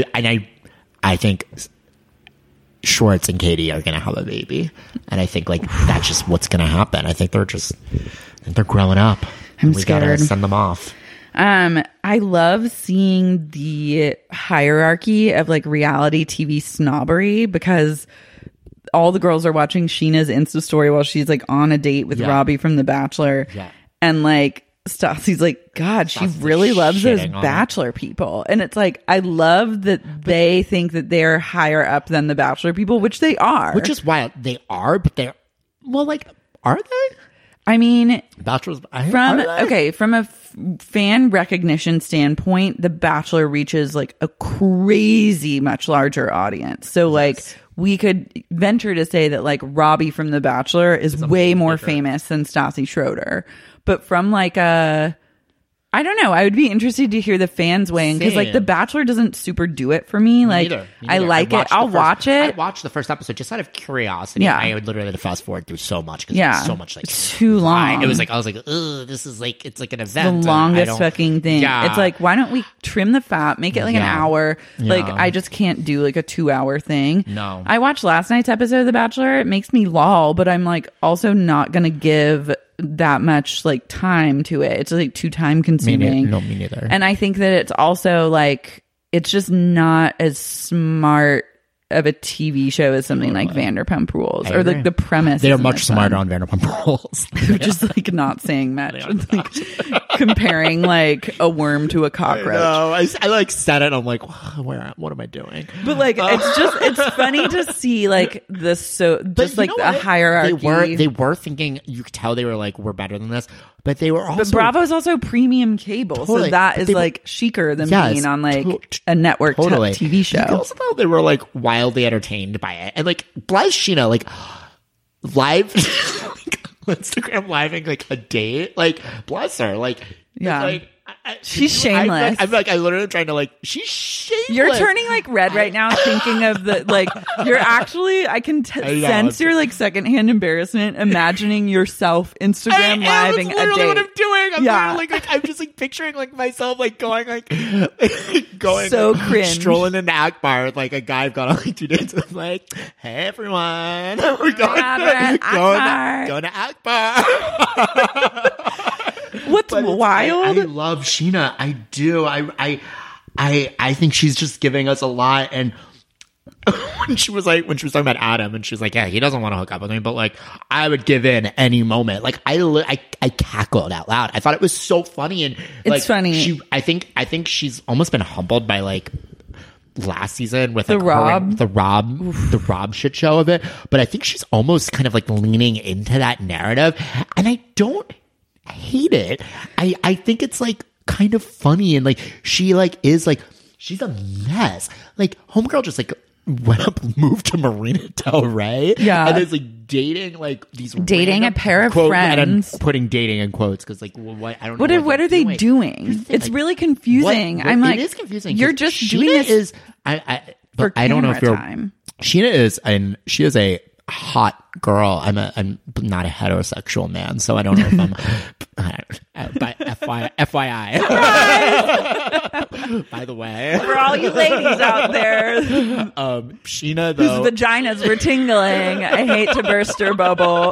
think Schwartz and Katie are going to have a baby, and I think like that's just what's going to happen. I think they're growing up. I'm we scared. Gotta send them off. I love seeing the hierarchy of like reality TV snobbery because all the girls are watching Sheena's Insta story while she's like on a date with Robbie from The Bachelor, and like Stassi's like, God, she Stassi's really loves those shitting on Bachelor people. And it's like, I love that they think that they're higher up than the Bachelor people, which they are. Which is wild. They are, but they're, well, like, are they? I mean, Bachelor's from a fan recognition standpoint, The Bachelor reaches like a crazy much larger audience. So like we could venture to say that like Robbie from The Bachelor is way more famous than Stassi Schroeder. But from like I don't know. I would be interested to hear the fans weigh in because like The Bachelor doesn't super do it for me. Like Me I neither. like it. I'll watch it. I watched the first episode just out of curiosity. Yeah. I would literally fast forward through so much because Yeah. it's so much like It's too long. It was like I was like, ugh, this is like it's like an The event. longest fucking thing. Yeah. It's like, why don't we trim the fat, make it like an Yeah. hour? Like, Yeah. I just can't do like a 2-hour thing. No. I watched last night's episode of The Bachelor. It makes me lol, but I'm like also not going to give that much like time to it. It's like too time consuming. Me neither. And I think that it's also like, it's just not as smart of a TV show as something like Vanderpump Rules, or like the premise. They are isn't much as smarter fun. on Vanderpump Rules. Just like not saying much. It's like comparing like a worm to a cockroach. No, I like said it. I'm like, what am I doing? But like it's funny to see like this just like a hierarchy. They were thinking, you could tell they were like, we're better than this, but they were also. But Bravo is also premium cable, Totally. so that But is they- like chicer than Yes, being on like a network totally. TV show. You can also tell they were like wildly entertained by it, and like Blythe Sheena, like live Instagram living like a date, like bless her, like Yeah. like. She's shameless. I'm like, I literally am trying to like, she's shameless. You're turning like red right now, thinking of the like. You're actually, I can sense your like secondhand embarrassment, imagining yourself Instagram living a literally date. what I'm doing. I'm Yeah. literally like, I'm just like picturing like myself like going like going So like, cringe. strolling into Akbar with like a guy I've gone on like 2 dates with. I'm like, hey everyone, we're going to Akbar. What's wild? I love Sheena. I do. I think she's just giving us a lot. And when she was talking about Adam, and she was like, yeah, he doesn't want to hook up with me, but like, I would give in any moment. Like, I cackled out loud. I thought it was so funny, and like, It's funny. I think she's almost been humbled by like last season with The like, Rob. the Rob shit show of it. But I think she's almost kind of like leaning into that narrative, and I don't hate it. I think it's like kind of funny, and like she like is like she's a mess. Like homegirl just like moved to Marina Del Rey, Yeah. and is like dating like these Dating random a pair of quote, and friends. I'm putting dating in quotes because like what I don't know What are they they're doing? It's like, really confusing. what- I'm like, it is confusing. You're 'cause just Sheena doing this is for I don't know if camera you're time. Sheena is, and she is a hot girl. I'm not a heterosexual man, so I don't know if but FYI. By the way, For all you ladies out there Sheena whose though, vaginas were tingling, I hate to burst your bubble.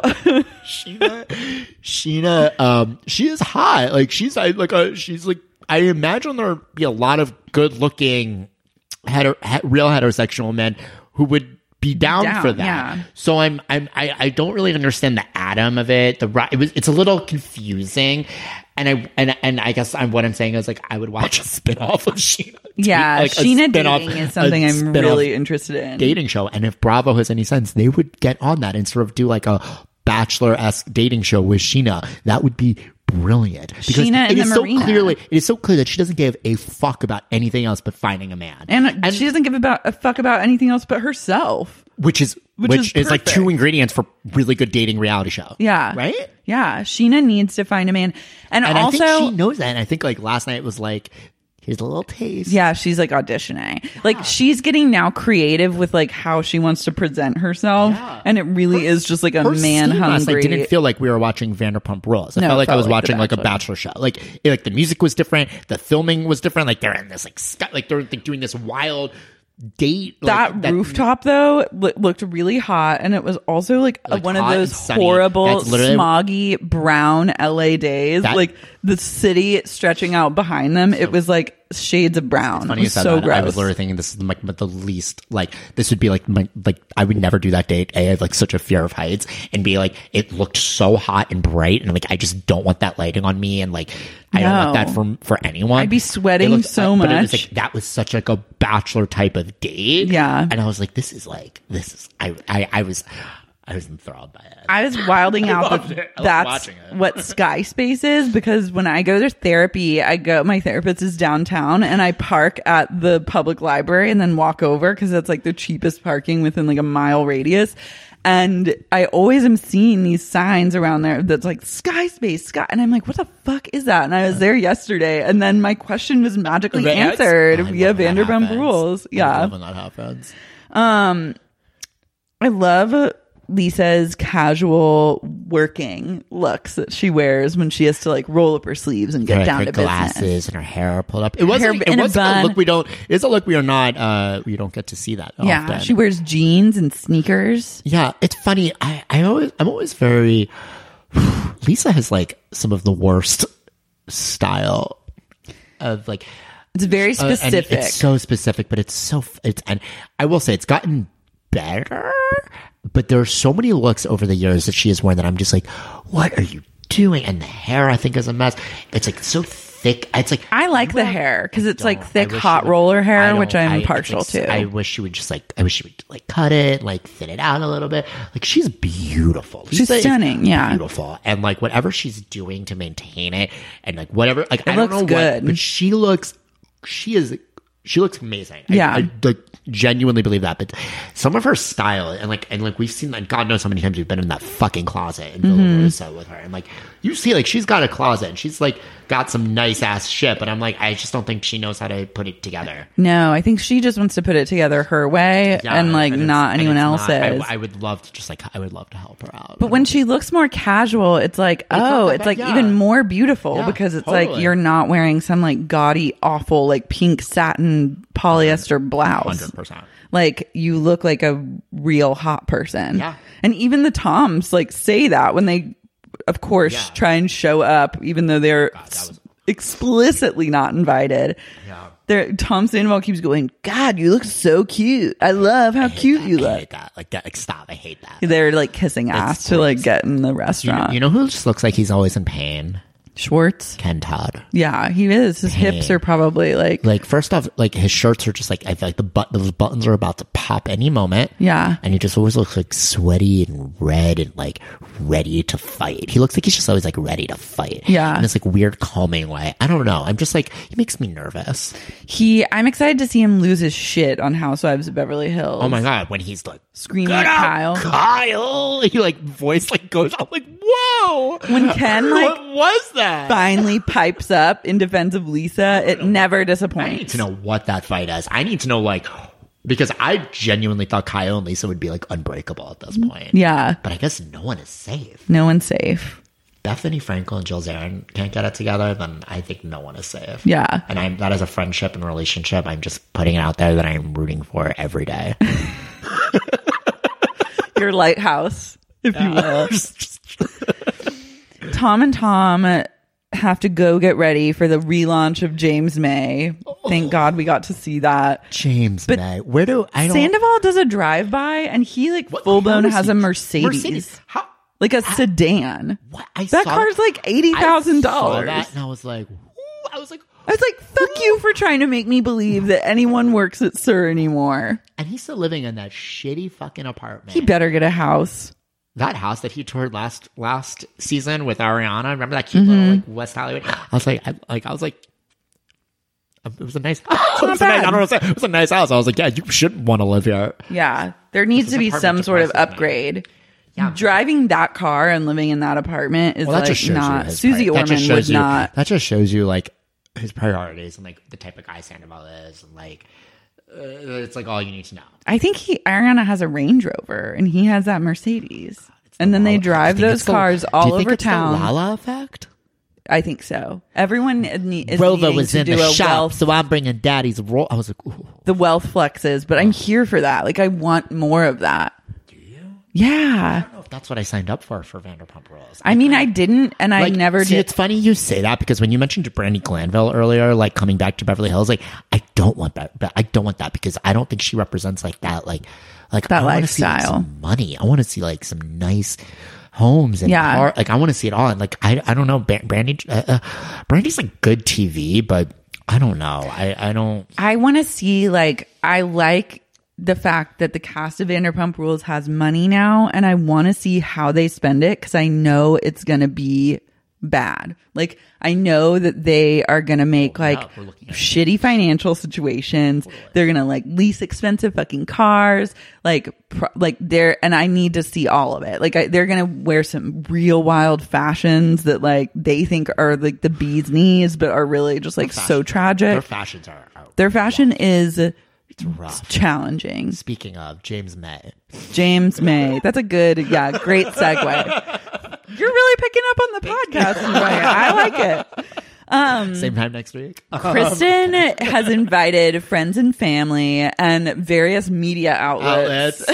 Sheena, she is hot. Like she's like I imagine there'd be a lot of good looking real heterosexual men who would be down for that. yeah. So I don't really understand the Adam of it. It's a little confusing, and I guess what I'm saying is like I would watch a spinoff of Sheena. Yeah, Like a Sheena spin-off- dating is something a I'm spin-off really interested in. dating show. And if Bravo has any sense, they would get on that and sort of do like a Bachelor-esque dating show with Sheena. That would be brilliant. Because Sheena it and is the so Marina. it is so clear that she doesn't give a fuck about anything else but finding a man. And she doesn't give a fuck about anything else but herself. Which is like perfect. 2 ingredients for really good dating reality show. Yeah. Right? Yeah. Sheena needs to find a man. And And also, I think she knows that. And I think like last night was like, here's a little taste. yeah, she's like auditioning. Like she's getting now creative with like how she wants to present herself. Yeah. And it really is just like a Her man scene last night hungry. didn't feel like we were watching Vanderpump Rules. I No, felt it like I felt was like watching The like a Bachelor. Bachelor show. Like the music was different, the filming was different. Like they're in this like like they're like, doing this wild date. Like, that rooftop though looked really hot, and it was also like one of hot those and sunny. horrible That's literally- smoggy brown LA days. Like the city stretching out behind them. It was like shades of brown. Funny It you was said so that. gross. I was literally thinking this is like the least, like, this would be like I would never do that date. I have like such a fear of heights, and be like, it looked so hot and bright, and like, I just don't want that lighting on me, and like, I don't want that for anyone. I'd be sweating so But it was much. like, that was such like a bachelor type of date. Yeah. And I was like, I was enthralled by it. I was wilding out loved that it. I loved that's watching it. what Sky Space is, because when I go to therapy, my therapist is downtown, and I park at the public library and then walk over because that's like the cheapest parking within like a mile radius. And I always am seeing these signs around there that's like Sky Space, Sky. And I'm like, what the fuck is that? And I was there yesterday. And then my question was magically answered via Vanderpump Rules. Yeah. I love when that happens. I love Lisa's casual working looks that she wears when she has to like roll up her sleeves and get Her down to glasses business. and her hair pulled up. It wasn't in a a bun. look we don't. It's a look we are not. We don't get to see that. Yeah, often. she wears jeans and sneakers. Yeah, it's funny. I'm always very. Lisa has like some of the worst style of like. It's very and specific. it's so specific, but and I will say it's gotten better. But there are so many looks over the years that she has worn that I'm just like, what are you doing? And the hair, I think, is a mess. It's like so thick. It's like, I like the hair because it's like thick hot roller hair, which I'm partial to. I wish she would cut it, like thin it out a little bit. Like, she's beautiful. She's stunning. Yeah. Beautiful. And like whatever she's doing to maintain it, and like whatever, like, I don't looks know good. what, but she looks amazing. Yeah. I like genuinely believe that. But some of her style, and like we've seen, like, God knows how many times we've been in that fucking closet in Villa Rosa with her, and like you see, like, she's got a closet and she's like got some nice ass shit, but I'm like, I just don't think she knows how to put it together. No, I think she just wants to put it together her way, and like not anyone else's. I would love to I would love to help her out. But when she looks more casual, it's like, it's like even more beautiful, because it's like you're not wearing some like gaudy, awful, like pink satin polyester blouse. 100%. Like, you look like a real hot person. Yeah. And even the Toms like say that when they, of course, try and show up, even though they're explicitly not invited. Yeah. Tom Sandoval keeps going, God, you look so cute. I love how cute you look. I hate that. Like, stop. I hate that. They're like kissing ass to like get in the restaurant. You know who just looks like he's always in pain? Schwartz. Ken Todd. Yeah, he is. His hips are probably like first off, like, his shirts are just like, I feel like those buttons are about to pop any moment. Yeah. And he just always looks like sweaty and red and like ready to fight. He looks like he's just always like ready to fight. Yeah. In this like weird calming way. I don't know. I'm just like, he makes me nervous. I'm excited to see him lose his shit on Housewives of Beverly Hills. Oh my God. When he's like screaming at Kyle. Kyle. He like voice like goes out like, whoa. When Ken like what was that? Finally pipes up in defense of Lisa, it never disappoints. I need to know what that fight is. I need to know, like, because I genuinely thought Kyle and Lisa would be like unbreakable at this point. Yeah. But I guess no one is safe. No one's safe. Bethany Frankel and Jill Zarin can't get it together, then I think no one is safe. Yeah. And that is a friendship and relationship I'm just putting it out there that I'm rooting for every day. Your lighthouse, if you will. Tom and Tom have to go get ready for the relaunch of James May. Thank God we got to see that. James May. Sandoval does a drive-by and he like full-blown has a Mercedes. How? Like a sedan. What? That car's like $80,000. And I was like, fuck you for trying to make me believe that anyone works at SUR anymore. And he's still living in that shitty fucking apartment. He better get a house. That house that he toured last season with Ariana, remember that cute little like West Hollywood? I was like, it was a nice house. It was a nice house. I was like, yeah, you shouldn't want to live here. Yeah, there needs to be some sort of upgrade. Yeah. Driving that car and living in that apartment is like not. Susie Orman would not. That just shows you like his priorities and like the type of guy Sandoval is, and like it's like all you need to know. I think Ariana has a Range Rover and he has that Mercedes, and then they drive those cars all over town. The Lala effect. I think so. Everyone is Rova needing was to in do the a shop, wealth. so I'm bringing Daddy's roll. I was like, ooh. The wealth flexes, but I'm here for that. Like, I want more of that. Do you? Yeah. I don't know if that's what I signed up for Vanderpump Rules. I mean, I didn't, and I never did. It's funny you say that because when you mentioned Brandi Glanville earlier, like coming back to Beverly Hills, like I don't want that. But I don't want that because I don't think she represents like that. Like that I want to see lifestyle. like, some money. I want to see like some nice homes and like I want to see it all. And like I don't know, Brandy's like good TV, but I don't know. I don't. I want to see like I like the fact that the cast of Vanderpump Rules has money now, and I want to see how they spend it because I know it's gonna be bad. Like I know that they are gonna make shitty financial situations. They're gonna like lease expensive fucking cars. Like and I need to see all of it. Like they're gonna wear some real wild fashions that like they think are like the bee's knees, but are really just like so tragic. Their fashion is. It's rough. Challenging. Speaking of James May. That's a good, great segue. You're really picking up on the podcast. I like it. Same time next week. Kristen has invited friends and family and various media outlets.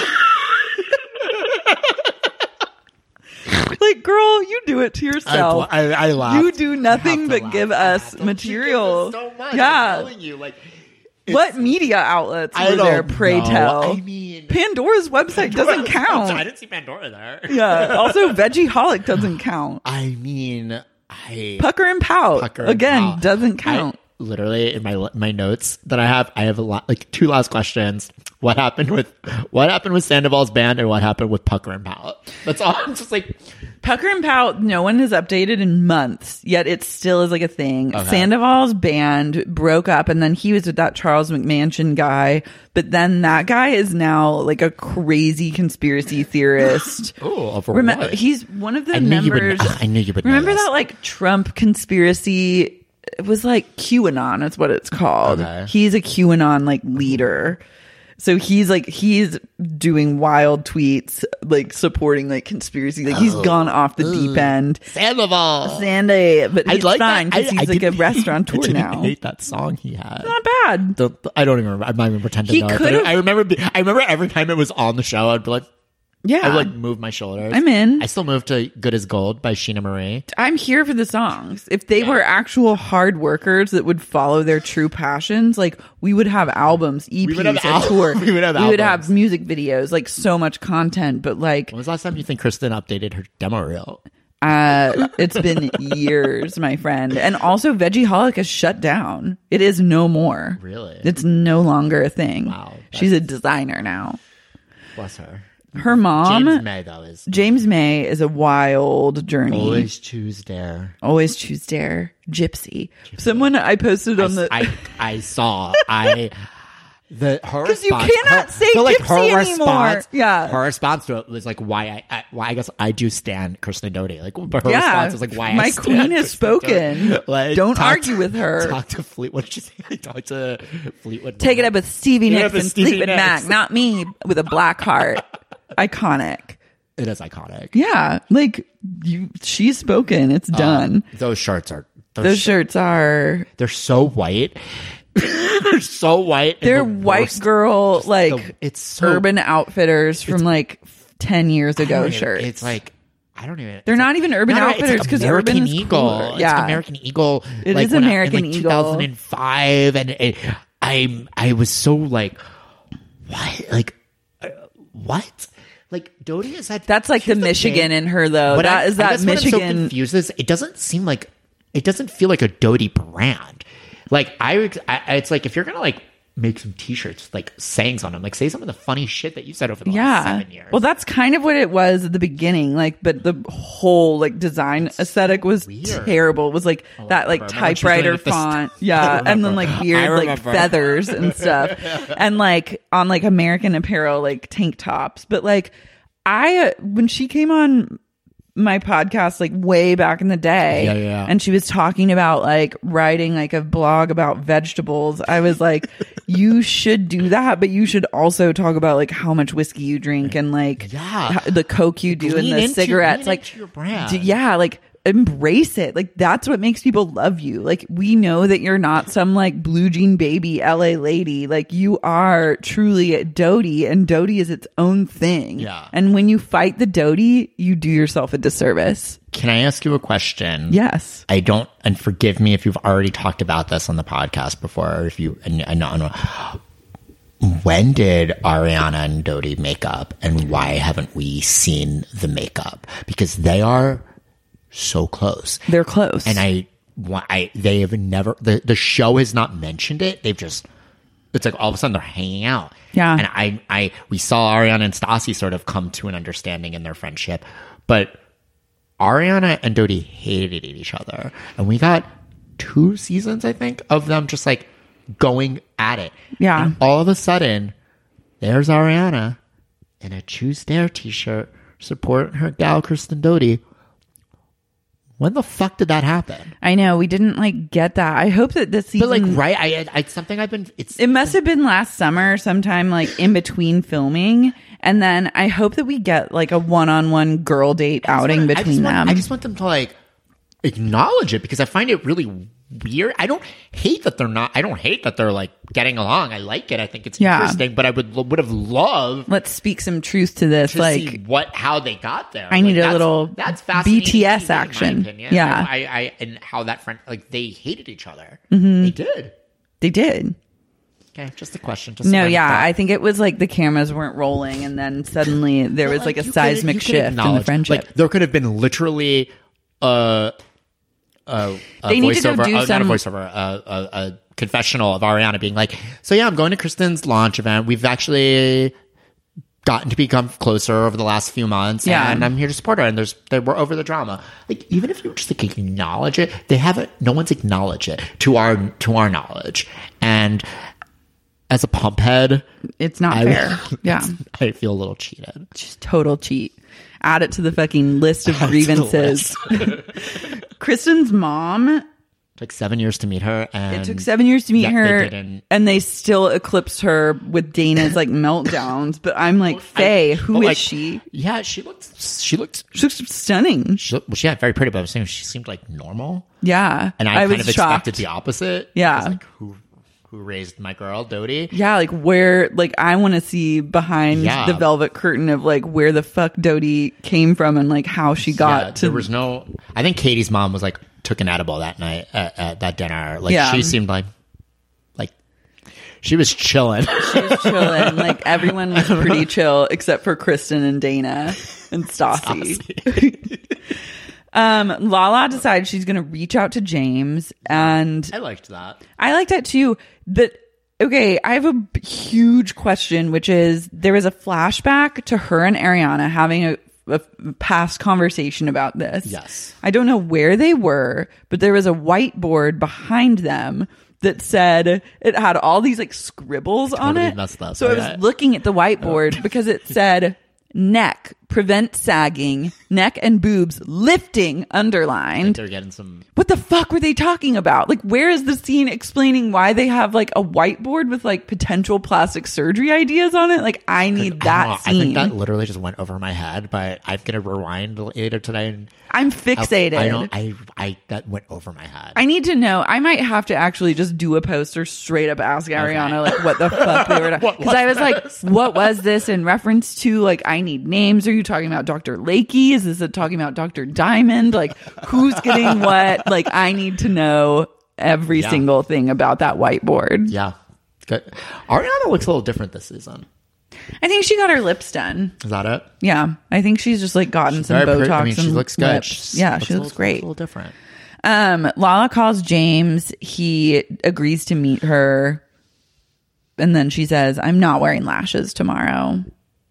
Like, girl, you do it to yourself. I laugh. You do nothing but give us material. So much. Yeah. I'm telling you, like. What media outlets were there, pray tell? I mean, Pandora's website doesn't count. I didn't see Pandora there. Yeah. Also, Veggieholic doesn't count. I mean, Pucker and Pout doesn't count. Literally in my notes that I have a lot, like 2 last questions. What happened with Sandoval's band and what happened with Pucker and Pout? That's all. I'm just like Pucker and Pout. No one has updated in months, yet it still is like a thing. Okay. Sandoval's band broke up, and then he was with that Charles McMansion guy. But then that guy is now like a crazy conspiracy theorist. Oh, remember, he's one of the members. I knew you would. Remember know this. that like Trump conspiracy? It was like QAnon. That's what it's called. Okay. He's a QAnon like leader. So he's doing wild tweets, like supporting like conspiracy. Like he's gone off the deep end. Sandoval. But he's fine because he's like a restaurateur now. I hate that song he had. Not bad. I don't even remember. I'm not even pretending to know it. I remember every time it was on the show, I'd be like, yeah. I would like move my shoulders. I'm in. I still move to Good as Gold by Sheena Marie. I'm here for the songs. If they were actual hard workers that would follow their true passions, like we would have albums, EPs, a tour. We would have music videos, like so much content. But like, when was the last time you think Kristen updated her demo reel? It's been years, my friend. And also Veggieholic is shut down. It is no more. Really? It's no longer a thing. Wow. She's a designer now. Bless her. Her mom, James May is a wild journey. Always choose dare. Gypsy. Someone I posted on the. I saw. Because you cannot say Gypsy anymore. Her response to it was like, why I guess I do stand Kristen Doty. Like, but her response was like, why my I stand queen has spoken. Like, don't argue with her. Talk to Fleet. What did you say? Talk to Fleetwood. Take it up with Stevie Nicks and Fleetwood Mac, not me with a black heart. Iconic. It is iconic. Yeah, like she's spoken. It's done. Those shirts are. Those shirts are. They're so white. They're so white. They're white girl it's so, Urban Outfitters from like 10 years ago shirts. It's like I don't even. They're not even Urban Outfitters because Urban is Eagle. Cooler. It's like American Eagle. It is American Eagle. 2005, and I was so like, what? What? Like Doty is that? That's like the Michigan in her though. But that is that Michigan. What I'm so confused is it doesn't feel like a Doty brand. Like it's like if you're gonna like make some T-shirts like sayings on them, like say some of the funny shit that you said over the last 7 years. Well, that's kind of what it was at the beginning. Like, but the whole like design aesthetic was terrible. It was like that like typewriter font, and then like weird like feathers and stuff, and like on like American Apparel like tank tops. But like when she came on my podcast like way back in the day and she was talking about like writing like a blog about vegetables, I was like, you should do that, but you should also talk about like how much whiskey you drink and like the coke you do and the cigarettes, like your brand. like embrace it. Like, that's what makes people love you. Like, we know that you're not some like blue jean baby LA lady. Like, you are truly Dodie, and Dodie is its own thing. Yeah. And when you fight the Dodie, you do yourself a disservice. Can I ask you a question? Yes. And forgive me if you've already talked about this on the podcast before, or if you, when did Ariana and Dodie make up, and why haven't we seen the makeup? Because they are so close. They're close. And they have never, the show has not mentioned it. They've just, it's like all of a sudden they're hanging out. Yeah. And we saw Ariana and Stassi sort of come to an understanding in their friendship, but Ariana and Dodie hated each other. And we got 2 seasons, I think, of them just like going at it. Yeah. And all of a sudden, there's Ariana in a Choose Dare t-shirt supporting her gal, Kristen Doute. When the fuck did that happen? I know, we didn't like get that. I hope that this season, but like, right? It's something I've been. It must have been last summer, sometime like in between filming, and then I hope that we get like a one-on-one girl date outing between them. I just want them to like acknowledge it, because I find it really weird. I don't hate that they're like getting along. I like it. I think it's interesting, but I would have loved. Let's speak some truth to this. To like see how they got there. I need a little that's fascinating BTS TV, action. In my opinion. Yeah, I and how that friend, like, they hated each other. Mm-hmm. They did. Okay, just a question. I think it was like the cameras weren't rolling, and then suddenly there was like a seismic shift in the friendship. Like, there could have been literally they needed to do a confessional of Ariana being like, so yeah, I'm going to Kristen's launch event. We've actually gotten to become closer over the last few months, and I'm here to support her, and we're over the drama. Like, even if you just like acknowledge it, no one's acknowledged it to our knowledge. And as a pump head, it's not fair. Yeah, I feel a little cheated. Just total cheat. Add it to the fucking list of grievances. Kristen's mom, took 7 years to meet her, and it took 7 years to meet her, and they still eclipsed her with Dana's like meltdowns. But I'm like, Faye, who is she? Yeah, she looked stunning. She very pretty, but I was saying she seemed like normal. Yeah, and I kind of expected the opposite. Yeah, I was like, who raised my girl, Dodie? Yeah, like where, like I want to see behind the velvet curtain of like where the fuck Dodie came from and like how she got to. There was no. I think Katie's mom was like took an edible that night at that dinner. Like she seemed like she was chilling. She was chilling. Like everyone was pretty chill except for Kristen and Dana and Stassi. Lala decides she's going to reach out to James, and I liked that. I liked that too. But okay, I have a huge question, which is there is a flashback to her and Ariana having a past conversation about this. Yes. I don't know where they were, but there was a whiteboard behind them that said it had all these like scribbles on it. Messed up. So I was looking at the whiteboard because it said neck, prevent sagging, neck and boobs, lifting, underlined. They're getting some. What the fuck were they talking about? Like, where is the scene explaining why they have like a whiteboard with like potential plastic surgery ideas on it? Like, I need that scene. I think that literally just went over my head, but I'm gonna rewind later today. And I'm fixated. That went over my head. I need to know. I might have to actually just do a poster straight up ask Ariana like what the fuck they were talking. Because I was like, what was this in reference to? Like, I need names. Are you talking about Dr. Lakey? Is this talking about Dr. Diamond? Like, who's getting what? Like, I need to know every single thing about that whiteboard. Yeah. Good. Ariana looks a little different this season. I think she got her lips done. Is that it? Yeah. I think she's just like gotten some Botox. I mean, she looks good. She looks great. A little different. Lala calls James. He agrees to meet her. And then she says, I'm not wearing lashes tomorrow.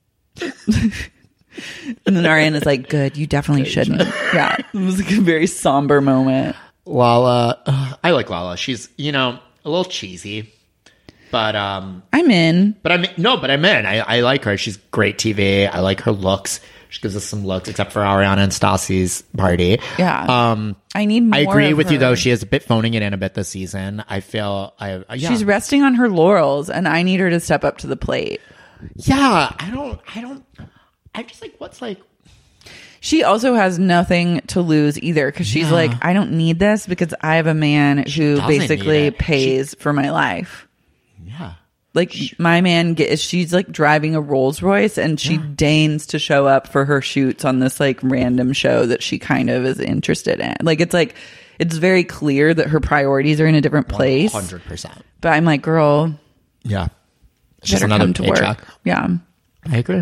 And then Ariana's like, good, you definitely shouldn't. Yeah. It was like a very somber moment. Lala, I like Lala. She's, a little cheesy. But I'm in. I'm in. I like her. She's great TV. I like her looks. She gives us some looks, except for Ariana and Stassi's party. Yeah. I need more. I agree with her. you though. She is a bit phoning it in a bit this season. I feel she's resting on her laurels, and I need her to step up to the plate. Yeah. I just like what's like. She also has nothing to lose either because she's like, I don't need this because I have a man who basically pays for my life. Yeah. Like my man she's like driving a Rolls Royce and she deigns to show up for her shoots on this like random show that she kind of is interested in. Like it's very clear that her priorities are in a different place. 100%. But I'm like, girl. Yeah. It's just another paycheck. Yeah. I agree.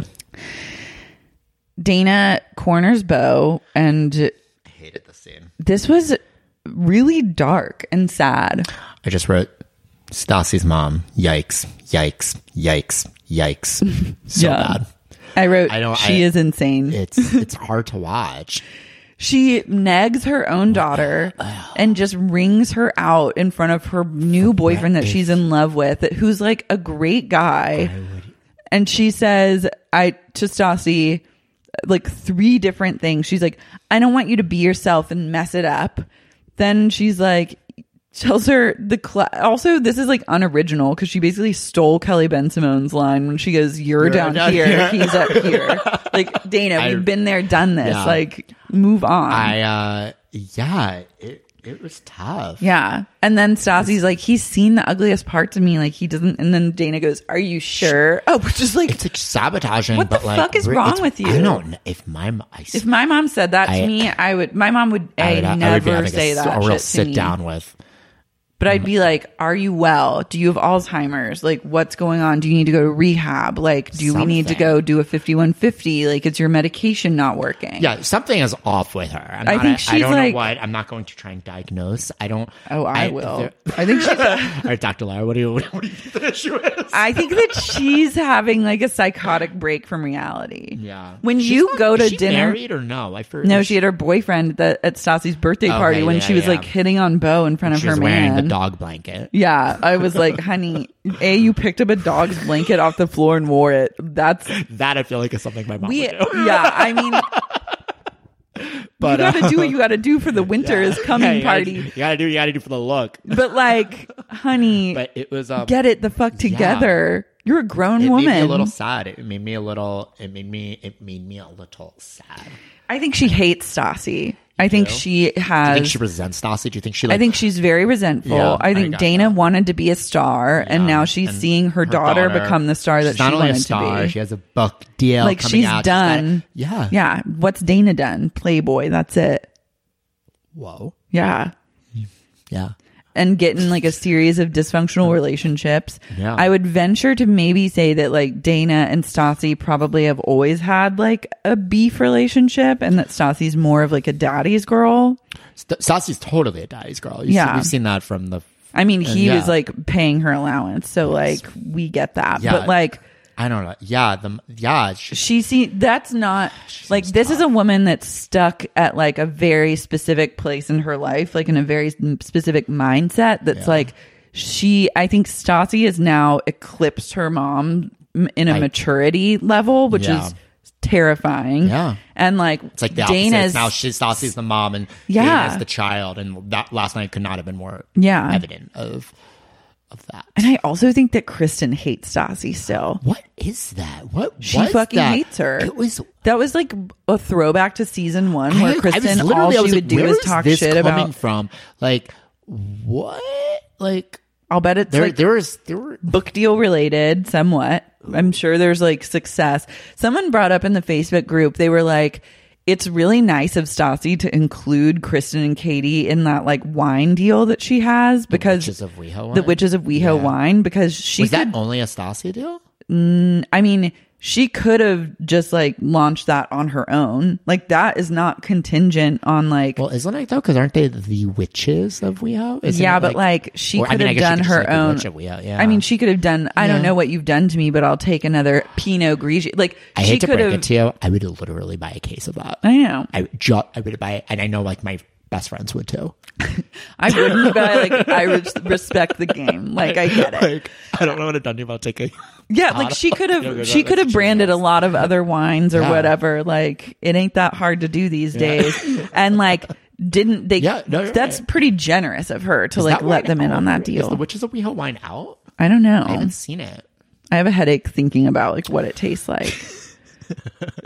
Dana corners Beau and I hated this scene. This was really dark and sad. I just wrote Stassi's mom. Yikes, yikes, yikes, yikes. So bad. I wrote, she is insane. It's hard to watch. She negs her own daughter and just rings her out in front of her new boyfriend that she's in love with, who's like a great guy. And she says to Stassi like 3 different things. She's like, I don't want you to be yourself and mess it up. Then she's like, tells her also this is like unoriginal because she basically stole Kelly Ben Simone's line when she goes, you're down here, he's up here. Like, Dana, we've been there, done this. Yeah. Like, move on. It was tough. Yeah. And then Stassi's like, he's seen the ugliest parts of me. Like, he doesn't. And then Dana goes, are you sure? Oh, which is like, it's like sabotaging. What the fuck is wrong with you? I don't know. If my mom said that to me, my mom would never say that. A real sit down with. But I'd be like, are you well? Do you have Alzheimer's? Like, what's going on? Do you need to go to rehab? Like, we need to go do a 5150? Like, is your medication not working? Yeah, something is off with her. I think she's I don't like, know what. I'm not going to try and diagnose. I don't. Oh, I will. I think she's. All right, Dr. Lara, what do you think the issue is? I think that she's having like a psychotic break from reality. Yeah. When you go to dinner. Married or no? No, she had her boyfriend at Stassi's birthday party when she was like hitting on Beau in front of her man. Dog blanket. Yeah, I was like, honey, you picked up a dog's blanket off the floor and wore it. That I feel like is something my mom would do. Yeah, I mean, but you gotta do what you gotta do for the winter is coming party. You gotta do for the look. But like, honey, but it was get it the fuck together. You're a grown woman. It made me a little sad. It made me a little sad. I think she hates Stassi. I think she has. Do you think she resents Stassi? Do you think she? I think she's very resentful. Yeah, I think Dana wanted to be a star, and now she's seeing her daughter become the star that she wanted to be. She has a book deal. Like, coming she's out. done. Yeah. What's Dana done? Playboy. That's it. Whoa. Yeah. Yeah. And getting like a series of dysfunctional relationships. Yeah. I would venture to maybe say that like Dana and Stassi probably have always had like a beef relationship, and that Stassi's more of like a daddy's girl. Stassi's totally a daddy's girl. We've seen that from the. I mean, he was like paying her allowance, so like we get that. Yeah. But like, I don't know. Yeah, that's not like, this is a woman that's stuck at like a very specific place in her life, like in a very specific mindset. That's like, I think Stassi has now eclipsed her mom in a maturity level, which is terrifying. Yeah. And like, it's like the opposite. Now Stassi's the mom and Dana's the child, and that last night could not have been more evident of that. And I also think that Kristen hates Stassi still. What is that? She fucking hates her. That was like a throwback to season 1 where Kristen all she would do is talk shit about. From like what? Like, I'll bet it's there were book deal related somewhat. I'm sure there's like success. Someone brought up in the Facebook group, they were like, it's really nice of Stassi to include Kristen and Katie in that like wine deal that she has, because the Witches of WeHo wine, because was that only a Stassi deal? I mean, she could have just like launched that on her own. Like, that is not contingent on like. Well, isn't it though? Because aren't they the Witches of WeHo? But like she could have done her own. I mean, she could have done. I don't know what you've done to me, but I'll take another Pinot Grigio. Like, I hate to break it to you, I would literally buy a case of that. I know. I would buy it, and I know like my best friends would too. I wouldn't, but I respect the game. Like, I get it. Like, I don't know what I've done about taking. Yeah, like she could have branded a lot of other wines or whatever. Like, it ain't that hard to do these days. And like, didn't they? Yeah, no, that's pretty generous of her to like let them in on that deal. Is the Witches of WeHo wine out? I don't know. I haven't seen it. I have a headache thinking about like what it tastes like.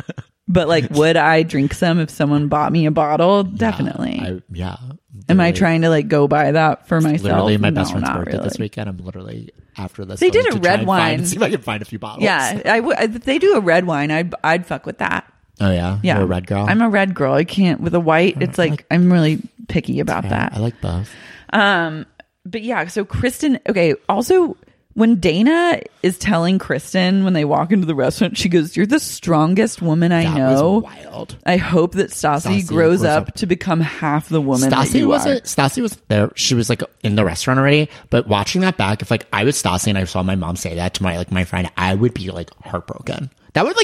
But like, would I drink some if someone bought me a bottle? Definitely. Yeah. Am I trying to like go buy that for myself? Literally, my best friend's birthday really. this weekend. I'm literally after this. They did going a to try red and wine. see if I can find a few bottles. Yeah, if they do a red wine, I'd fuck with that. Oh yeah, Yeah, you're a red girl. I'm a red girl. I can't with a white. It's like I'm really picky about that. I like both. But yeah, so Kristen. Okay, also. When Dana is telling Kristen when they walk into the restaurant, she goes, "You're the strongest woman I know." Was wild. I hope that Stassi grows up to become half the woman that you are. Stassi was there. She was like in the restaurant already. But watching that back, if like I was Stassi and I saw my mom say that to my friend, I would be like heartbroken. That would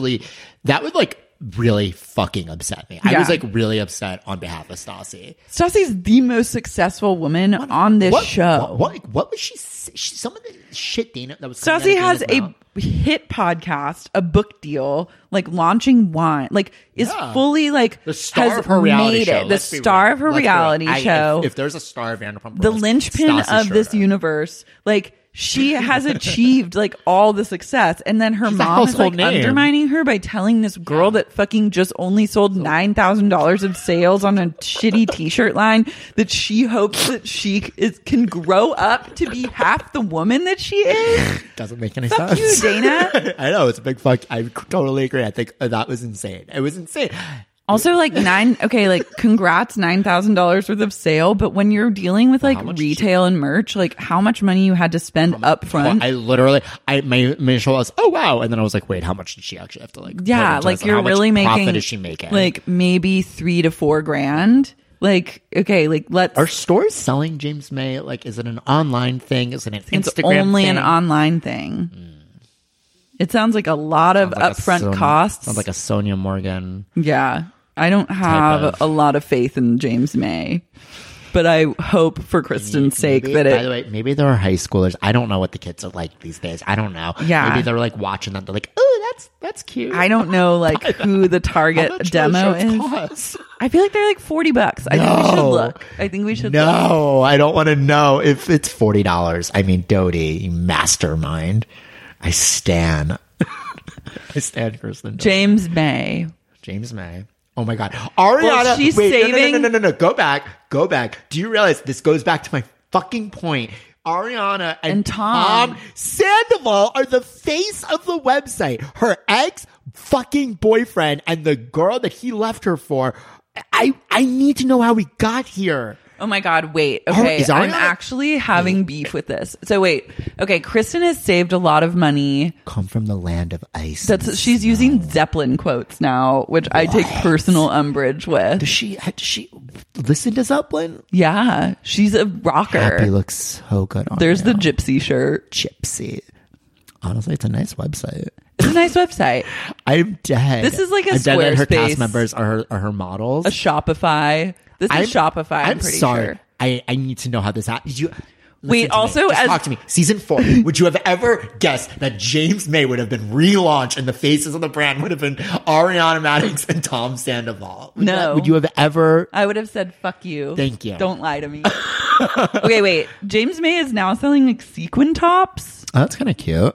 really fucking upset me. I was like really upset on behalf of Stassi. Stassi's the most successful woman on this show. What was she? Some of the shit Dana that was. Stassi has a hit podcast, a book deal, like launching wine, like is fully like the star of her reality show. The star of her reality show. If there's a star of Vanderpump, the linchpin of this universe, like. She has achieved like all the success, and then her mom is like undermining her by telling this girl that fucking just only sold $9,000 of sales on a shitty t-shirt line that she hopes that she can grow up to be half the woman that she is. Doesn't make any sense. Fuck you, Dana. I know, it's a big fuck. I totally agree. I think that was insane. It was insane. Also, like congrats, $9,000 worth of sale. But when you're dealing with like retail and merch, like how much money you had to spend up front. My initial was, oh wow. And then I was like, wait, how much did she actually have to like? Yeah, like you're really making, profit is she making? Like maybe $3,000 to $4,000. Like, okay, like Are stores selling James May? Like, is it an online thing? Is it an Instagram It's only thing? an online thing. It sounds like a lot of upfront costs. Sounds like a Sonia Morgan. Yeah. I don't have a lot of faith in James May, but I hope for Kristen's sake that By the way, maybe there are high schoolers. I don't know what the kids are like these days. I don't know. Yeah. Maybe they're like watching that. They're like, oh, that's cute. I don't know like who the target demo is. I feel like they're like $40. I think we should look. I think we should look. No, I don't want to know if it's $40. I mean, Dodie, you mastermind. I stan Kristen. James May. Oh my God. Ariana. Well, she's saving. No. Go back. Do you realize this goes back to my fucking point? Ariana and Tom Sandoval are the face of the website. Her ex fucking boyfriend and the girl that he left her for. I need to know how we got here. Oh my God, wait. Okay, I'm actually having beef with this. So wait. Okay, Kristen has saved a lot of money. Come from the land of ice. She's using Zeppelin quotes now, which I take personal umbrage with. Does she listen to Zeppelin? Yeah, she's a rocker. Happy looks so good on There's the Gypsy shirt. Gypsy. Honestly, it's a nice website. It's a nice website. I'm dead. This is like a Squarespace. I'm dead that her cast members are her models. A Shopify. This is Shopify. I'm pretty sorry. Sure. I need to know how this happened. Wait, also, talk to me. Season 4. Would you have ever guessed that James May would have been relaunched and the faces of the brand would have been Ariana Madix and Tom Sandoval? Would you have ever? I would have said, fuck you. Thank you. Don't lie to me. Okay, wait. James May is now selling like sequin tops. Oh, that's kind of cute.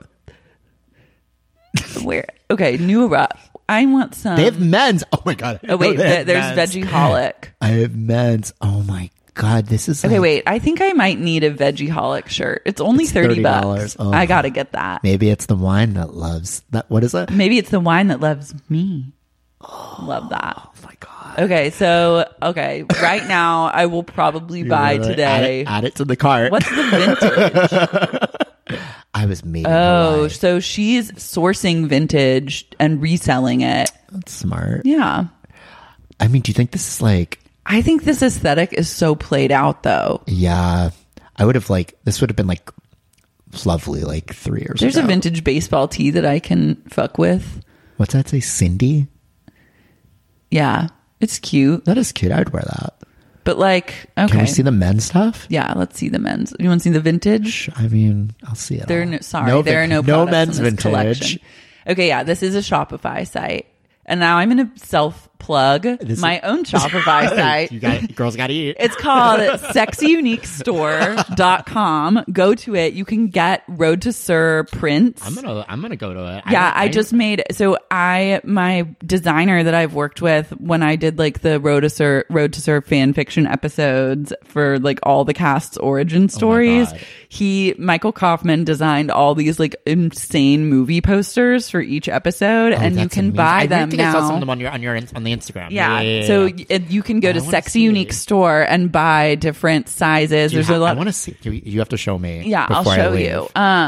Where? Okay, new arrival. I want some. They have men's. Oh my God. Oh wait, there's Veggieholic. I have men's. Oh my God, this is okay. Wait, I think I might need a Veggieholic shirt. It's only $30. Oh, I gotta get that. Maybe it's the wine that loves that. What is it? Maybe it's the wine that loves me. Love that. Oh my God. Okay, right now I will probably buy today. Add it to the cart. What's the vintage? I was made. Oh, so she's sourcing vintage and reselling it. That's smart. Yeah. I mean, do you think this is like? I think this aesthetic is so played out, though. Yeah, I would have this would have been like lovely, like 3 years. There's a vintage baseball tee that I can fuck with. What's that say, Cindy? Yeah, it's cute. That is cute. I would wear that. But okay. Can we see the men's stuff? Yeah, let's see the men's. You want to see the vintage? I mean, I'll see it. There are no men's in this vintage collection. Okay, yeah, this is a Shopify site, and now I'm going to plug my own Shopify site. Girls gotta eat. It's called sexyuniquestore.com. Go to it. You can get Road to Sir prints. I'm gonna go to it. I just made, my designer that I've worked with when I did like the Road to Sir fan fiction episodes for like all the cast's origin stories. Michael Kaufman designed all these like insane movie posters for each episode, and you can buy them now. I saw some of them on the Instagram. Yeah. So you can go to Sexy Unique Store and buy different sizes. There's a lot. I want to see. You have to show me. Yeah, I'll show you.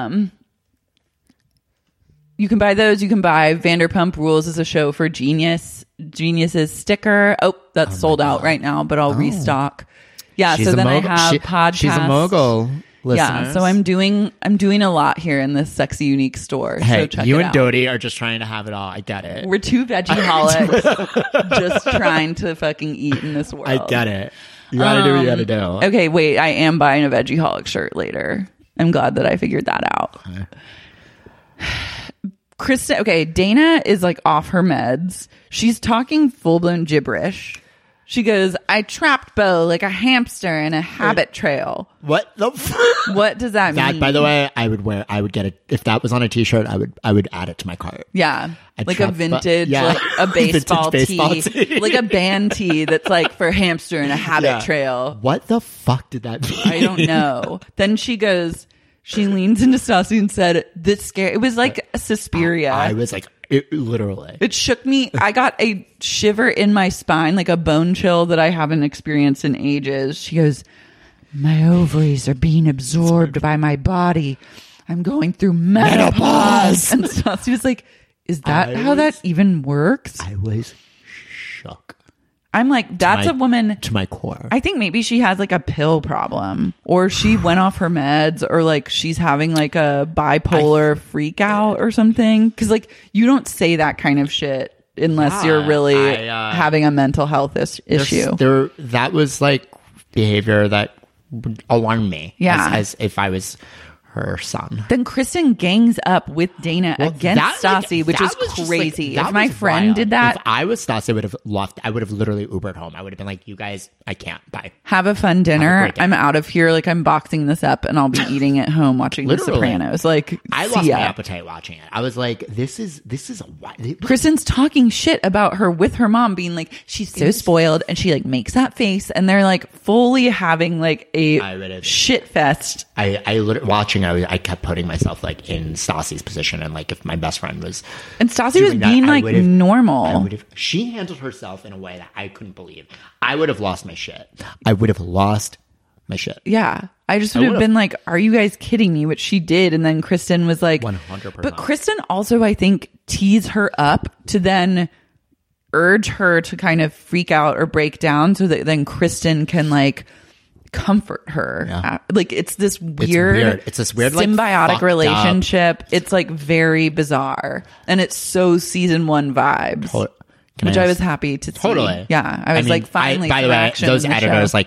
You can buy those. You can buy Vanderpump Rules as a show for Genius's sticker. Oh, that's sold out right now, but I'll restock. Yeah. So then I have podcasts. She's a mogul. Listeners. Yeah, so I'm doing a lot here in this Sexy Unique store. Hey, so check you it and out. Dodie are just trying to have it all. I get it. We're two veggie-holics just trying to fucking eat in this world. I get it. You gotta do what you gotta do. Okay, wait. I am buying a veggie-holic shirt later. I'm glad that I figured that out. Okay. Kristen, Dana is like off her meds. She's talking full-blown gibberish. She goes, I trapped Bo like a hamster in a habit trail. What the what does that mean? That, by the way, I would get it. If that was on a t-shirt, I would add it to my cart. Yeah. Like a vintage, like a baseball tee. Like a band tee that's like for hamster in a habit trail. What the fuck did that mean? I don't know. Then she goes, she leans into Stassi and said, this scary. It was like a Suspiria. I was like, literally. It shook me. I got a shiver in my spine, like a bone chill that I haven't experienced in ages. She goes, my ovaries are being absorbed by my body. I'm going through menopause. And Stassi was like, is that how that even works? I was shook. I'm like, that's a woman to my core. I think maybe she has like a pill problem, or she went off her meds, or like she's having like a bipolar freak out or something. Cause like you don't say that kind of shit unless you're really having a mental health issue. That was like behavior that would alarm me. Yeah. As if I was her son. Then Kristen gangs up with Dana against Stassi, which is crazy. If my friend did that, if I was Stassi, I would have left. I would have literally Ubered home. I would have been like, "You guys, I can't. Bye. Have a fun dinner. I'm out of here. Like I'm boxing this up, and I'll be eating at home watching The Sopranos. Like I lost my appetite watching it. I was like, "This is a." Kristen's talking shit about her with her mom, being like, "She's so spoiled," and she like makes that face, and they're like fully having like a shit fest. I literally watching. I kept putting myself like in Stassi's position, and like if my best friend was, and Stassi was being like normal. She handled herself in a way that I couldn't believe. I would have lost my shit. I would have lost my shit. Yeah, I just would have been like, "Are you guys kidding me?" Which she did, and then Kristen was like, 100%. But Kristen also, I think, teased her up to then urge her to kind of freak out or break down, so that then Kristen can like comfort her. Yeah. Like it's this weird symbiotic like, relationship. Up. It's like very bizarre, and it's so season 1 vibes, which I was happy to see. Totally. Yeah, I was like, finally. By the way, those editors show. Like.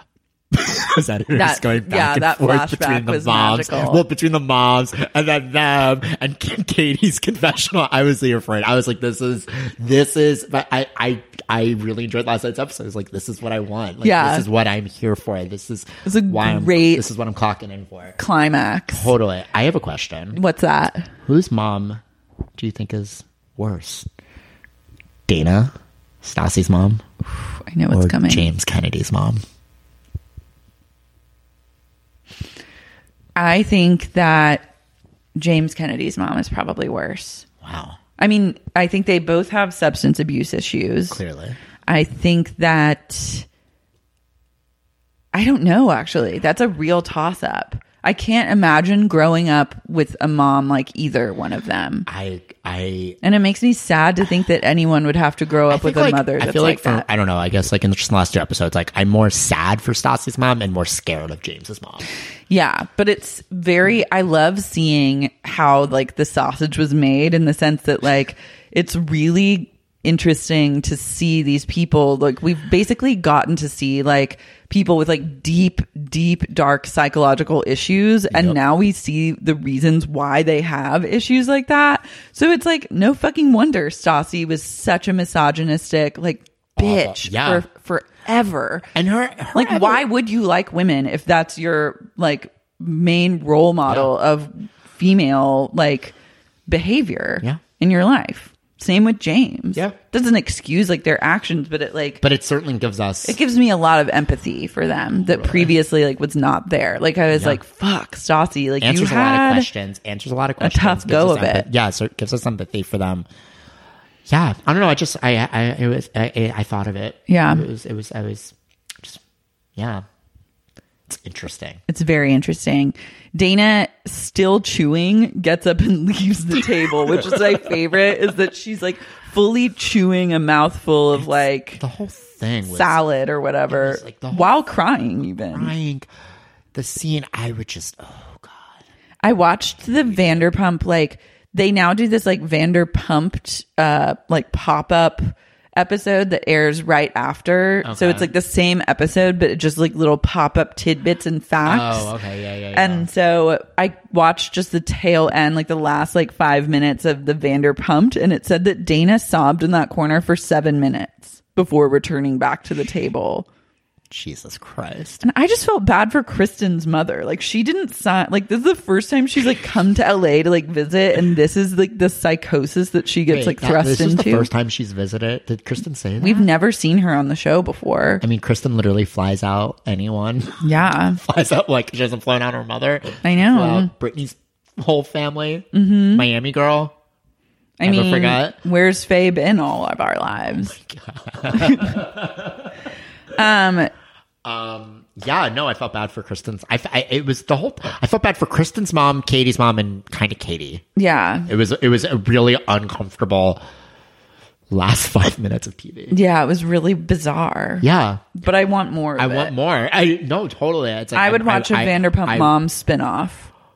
Those editors going back and forth between the moms. Magical. Well, between the moms and then them and Katie's confessional. I was here for it. I was like, this is. But I really enjoyed last night's episode. I was like, this is what I want. Like, this is what I'm here for. This is why this is what I'm clocking in for. Climax. Totally. I have a question. What's that? Whose mom do you think is worse? Dana, Stassi's mom. I know what's coming. James Kennedy's mom. I think that James Kennedy's mom is probably worse. Wow. I mean, I think they both have substance abuse issues. Clearly. I think that... I don't know, actually. That's a real toss-up. I can't imagine growing up with a mom like either one of them. And it makes me sad to think that anyone would have to grow up with a mother that's like that. I don't know. I guess like in just the last 2 episodes, like I'm more sad for Stassi's mom and more scared of James's mom. Yeah, but it's I love seeing how like the sausage was made, in the sense that like it's really interesting to see these people. Like, we've basically gotten to see like people with like deep dark psychological issues, and now we see the reasons why they have issues like that. So it's like no fucking wonder Stassi was such a misogynistic like bitch for forever. And her like, why would you like women if that's your like main role model of female like behavior in your life? Same with James. Doesn't excuse like their actions, but it certainly gives me a lot of empathy for them that previously like was not there. Like, I was like, fuck, Stassi, like, answers you a lot had of questions, a tough go of it. Yeah, so it gives us empathy for them. Yeah, I don't know. I thought of it. Yeah, it's interesting. It's very interesting. Dana, still chewing, gets up and leaves the table, which is my favorite, is that she's like fully chewing a mouthful of like the whole thing was, salad or whatever, like while crying even. The scene, I would just, oh God. I watched the Vanderpump, like, they now do this like Vanderpumped like pop-up episode that airs right after. So it's like the same episode, but just like little pop-up tidbits and facts. Oh, okay. Yeah. And so I watched just the tail end, like the last like 5 minutes of the Vanderpumped, and it said that Dana sobbed in that corner for 7 minutes before returning back to the table. Jesus Christ. And I just felt bad for Kristen's mother. Like, she didn't sign, like, this is the first time she's like come to LA to like visit, and this is like the psychosis that she gets thrust into. This is the first time she's visited. Did Kristen say that? We've never seen her on the show before. I mean, Kristen literally flies out anyone. Yeah. Flies out, like, she hasn't flown out her mother. I know. Brittany's whole family. Mm-hmm. Miami girl. I mean, forgot. Where's Faye been all of our lives? Yeah, no, I felt bad for Kristen's. I felt bad for Kristen's mom, Katie's mom, and kind of Katie. Yeah. It was a really uncomfortable last 5 minutes of TV. Yeah, it was really bizarre. Yeah. But I want more of it. Want more. No, totally. It's like, I would watch a Vanderpump Mom spinoff.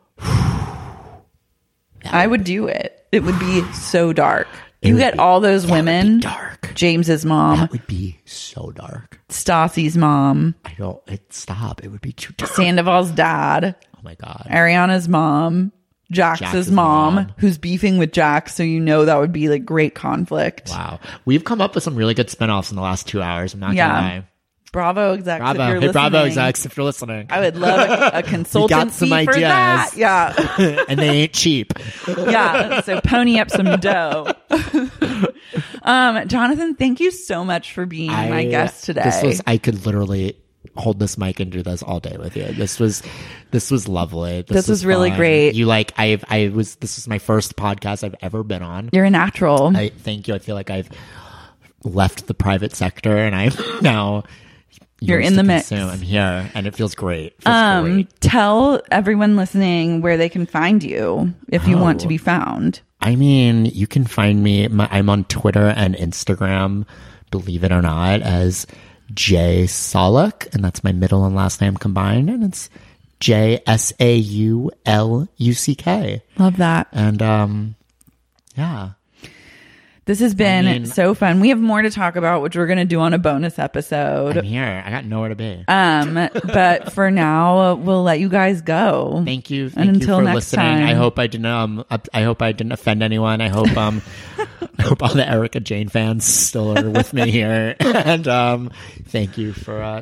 I would do it. It would be so dark. You get all those women. Dark. James's mom. That would be so dark. Stassi's mom. I don't. Stop. It would be too dark. Sandoval's dad. Oh my God. Ariana's mom. Jax's mom, who's beefing with Jax. So you know that would be like great conflict. Wow. We've come up with some really good spinoffs in the last 2 hours. I'm not gonna lie. Bravo execs, if you're listening. Bravo execs, if you're listening. I would love a consultant fee for that. Yeah. And they ain't cheap. Yeah. So pony up some dough. Jonathan, thank you so much for being my guest today. I could literally hold this mic and do this all day with you. This was lovely. This was really great. This is my first podcast I've ever been on. You're a natural. Thank you. I feel like I've left the private sector and I'm now... You're in the mix. I'm here, and it feels great. Tell everyone listening where they can find you if you want to be found. I mean, you can find me. I'm on Twitter and Instagram, believe it or not, as Jay Sauluck, and that's my middle and last name combined, and it's JSAULUCK. Love that. And yeah. This has been so fun. We have more to talk about, which we're going to do on a bonus episode. I'm here. I got nowhere to be. But for now, we'll let you guys go. Thank you. And until for next listening. time. I hope I didn't offend anyone. I hope I hope all the Erica Jane fans still are with me here. And thank you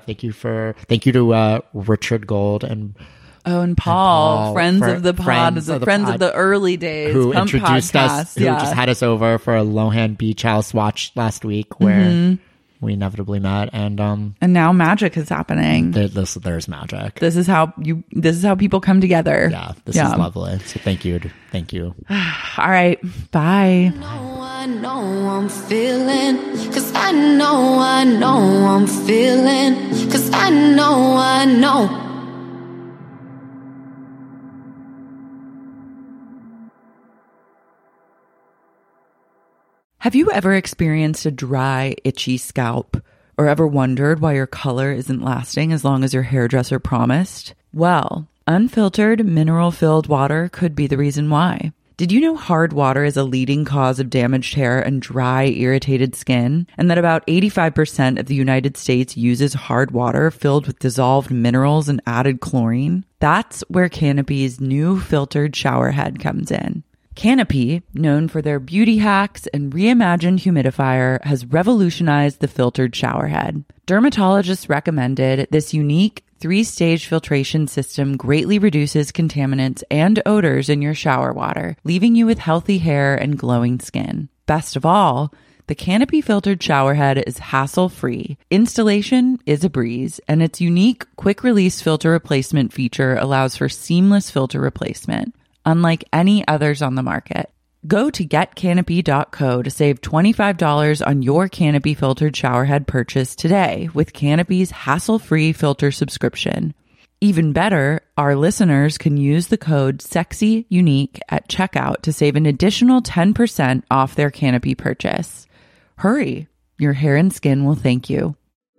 to Richard Gold and Paul, friends of the pod, friends of the early days, who Pump introduced podcast. us, who just had us over for a Lohan Beach House watch last week, where we inevitably met, and now magic is happening. There's magic. This is how people come together. Yeah, this is lovely. So thank you. All right, bye. I know I'm feeling, 'cause I know I'm feeling, 'cause I know. Have you ever experienced a dry, itchy scalp? Or ever wondered why your color isn't lasting as long as your hairdresser promised? Well, unfiltered, mineral-filled water could be the reason why. Did you know hard water is a leading cause of damaged hair and dry, irritated skin? And that about 85% of the United States uses hard water filled with dissolved minerals and added chlorine? That's where Canopy's new filtered shower head comes in. Canopy, known for their beauty hacks and reimagined humidifier, has revolutionized the filtered shower head. Dermatologists recommended this unique 3-stage filtration system greatly reduces contaminants and odors in your shower water, leaving you with healthy hair and glowing skin. Best of all, the Canopy filtered shower head is hassle-free. Installation is a breeze, and its unique quick-release filter replacement feature allows for seamless filter replacement, unlike any others on the market. Go to getcanopy.co to save $25 on your Canopy filtered showerhead purchase today with Canopy's hassle-free filter subscription. Even better, our listeners can use the code SEXYUNIQUE at checkout to save an additional 10% off their Canopy purchase. Hurry, your hair and skin will thank you.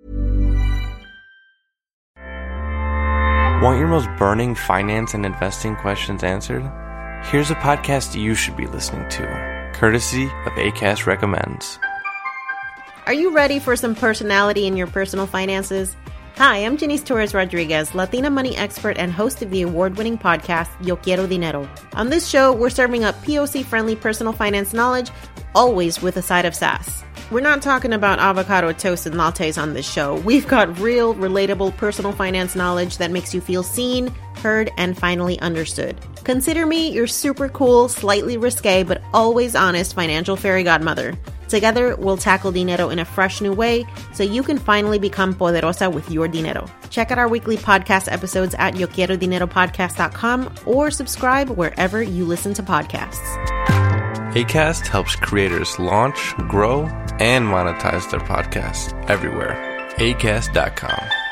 Want your most burning finance and investing questions answered? Here's a podcast you should be listening to, courtesy of Acast Recommends. Are you ready for some personality in your personal finances? Hi, I'm Janice Torres Rodriguez, Latina money expert and host of the award-winning podcast, Yo Quiero Dinero. On this show, we're serving up POC-friendly personal finance knowledge, always with a side of sass. We're not talking about avocado toast and lattes on this show. We've got real, relatable personal finance knowledge that makes you feel seen, heard, and finally understood. Consider me your super cool, slightly risque, but always honest financial fairy godmother. Together, we'll tackle dinero in a fresh new way so you can finally become poderosa with your dinero. Check out our weekly podcast episodes at YoQuieroDineroPodcast.com or subscribe wherever you listen to podcasts. Acast helps creators launch, grow, and monetize their podcasts everywhere. Acast.com.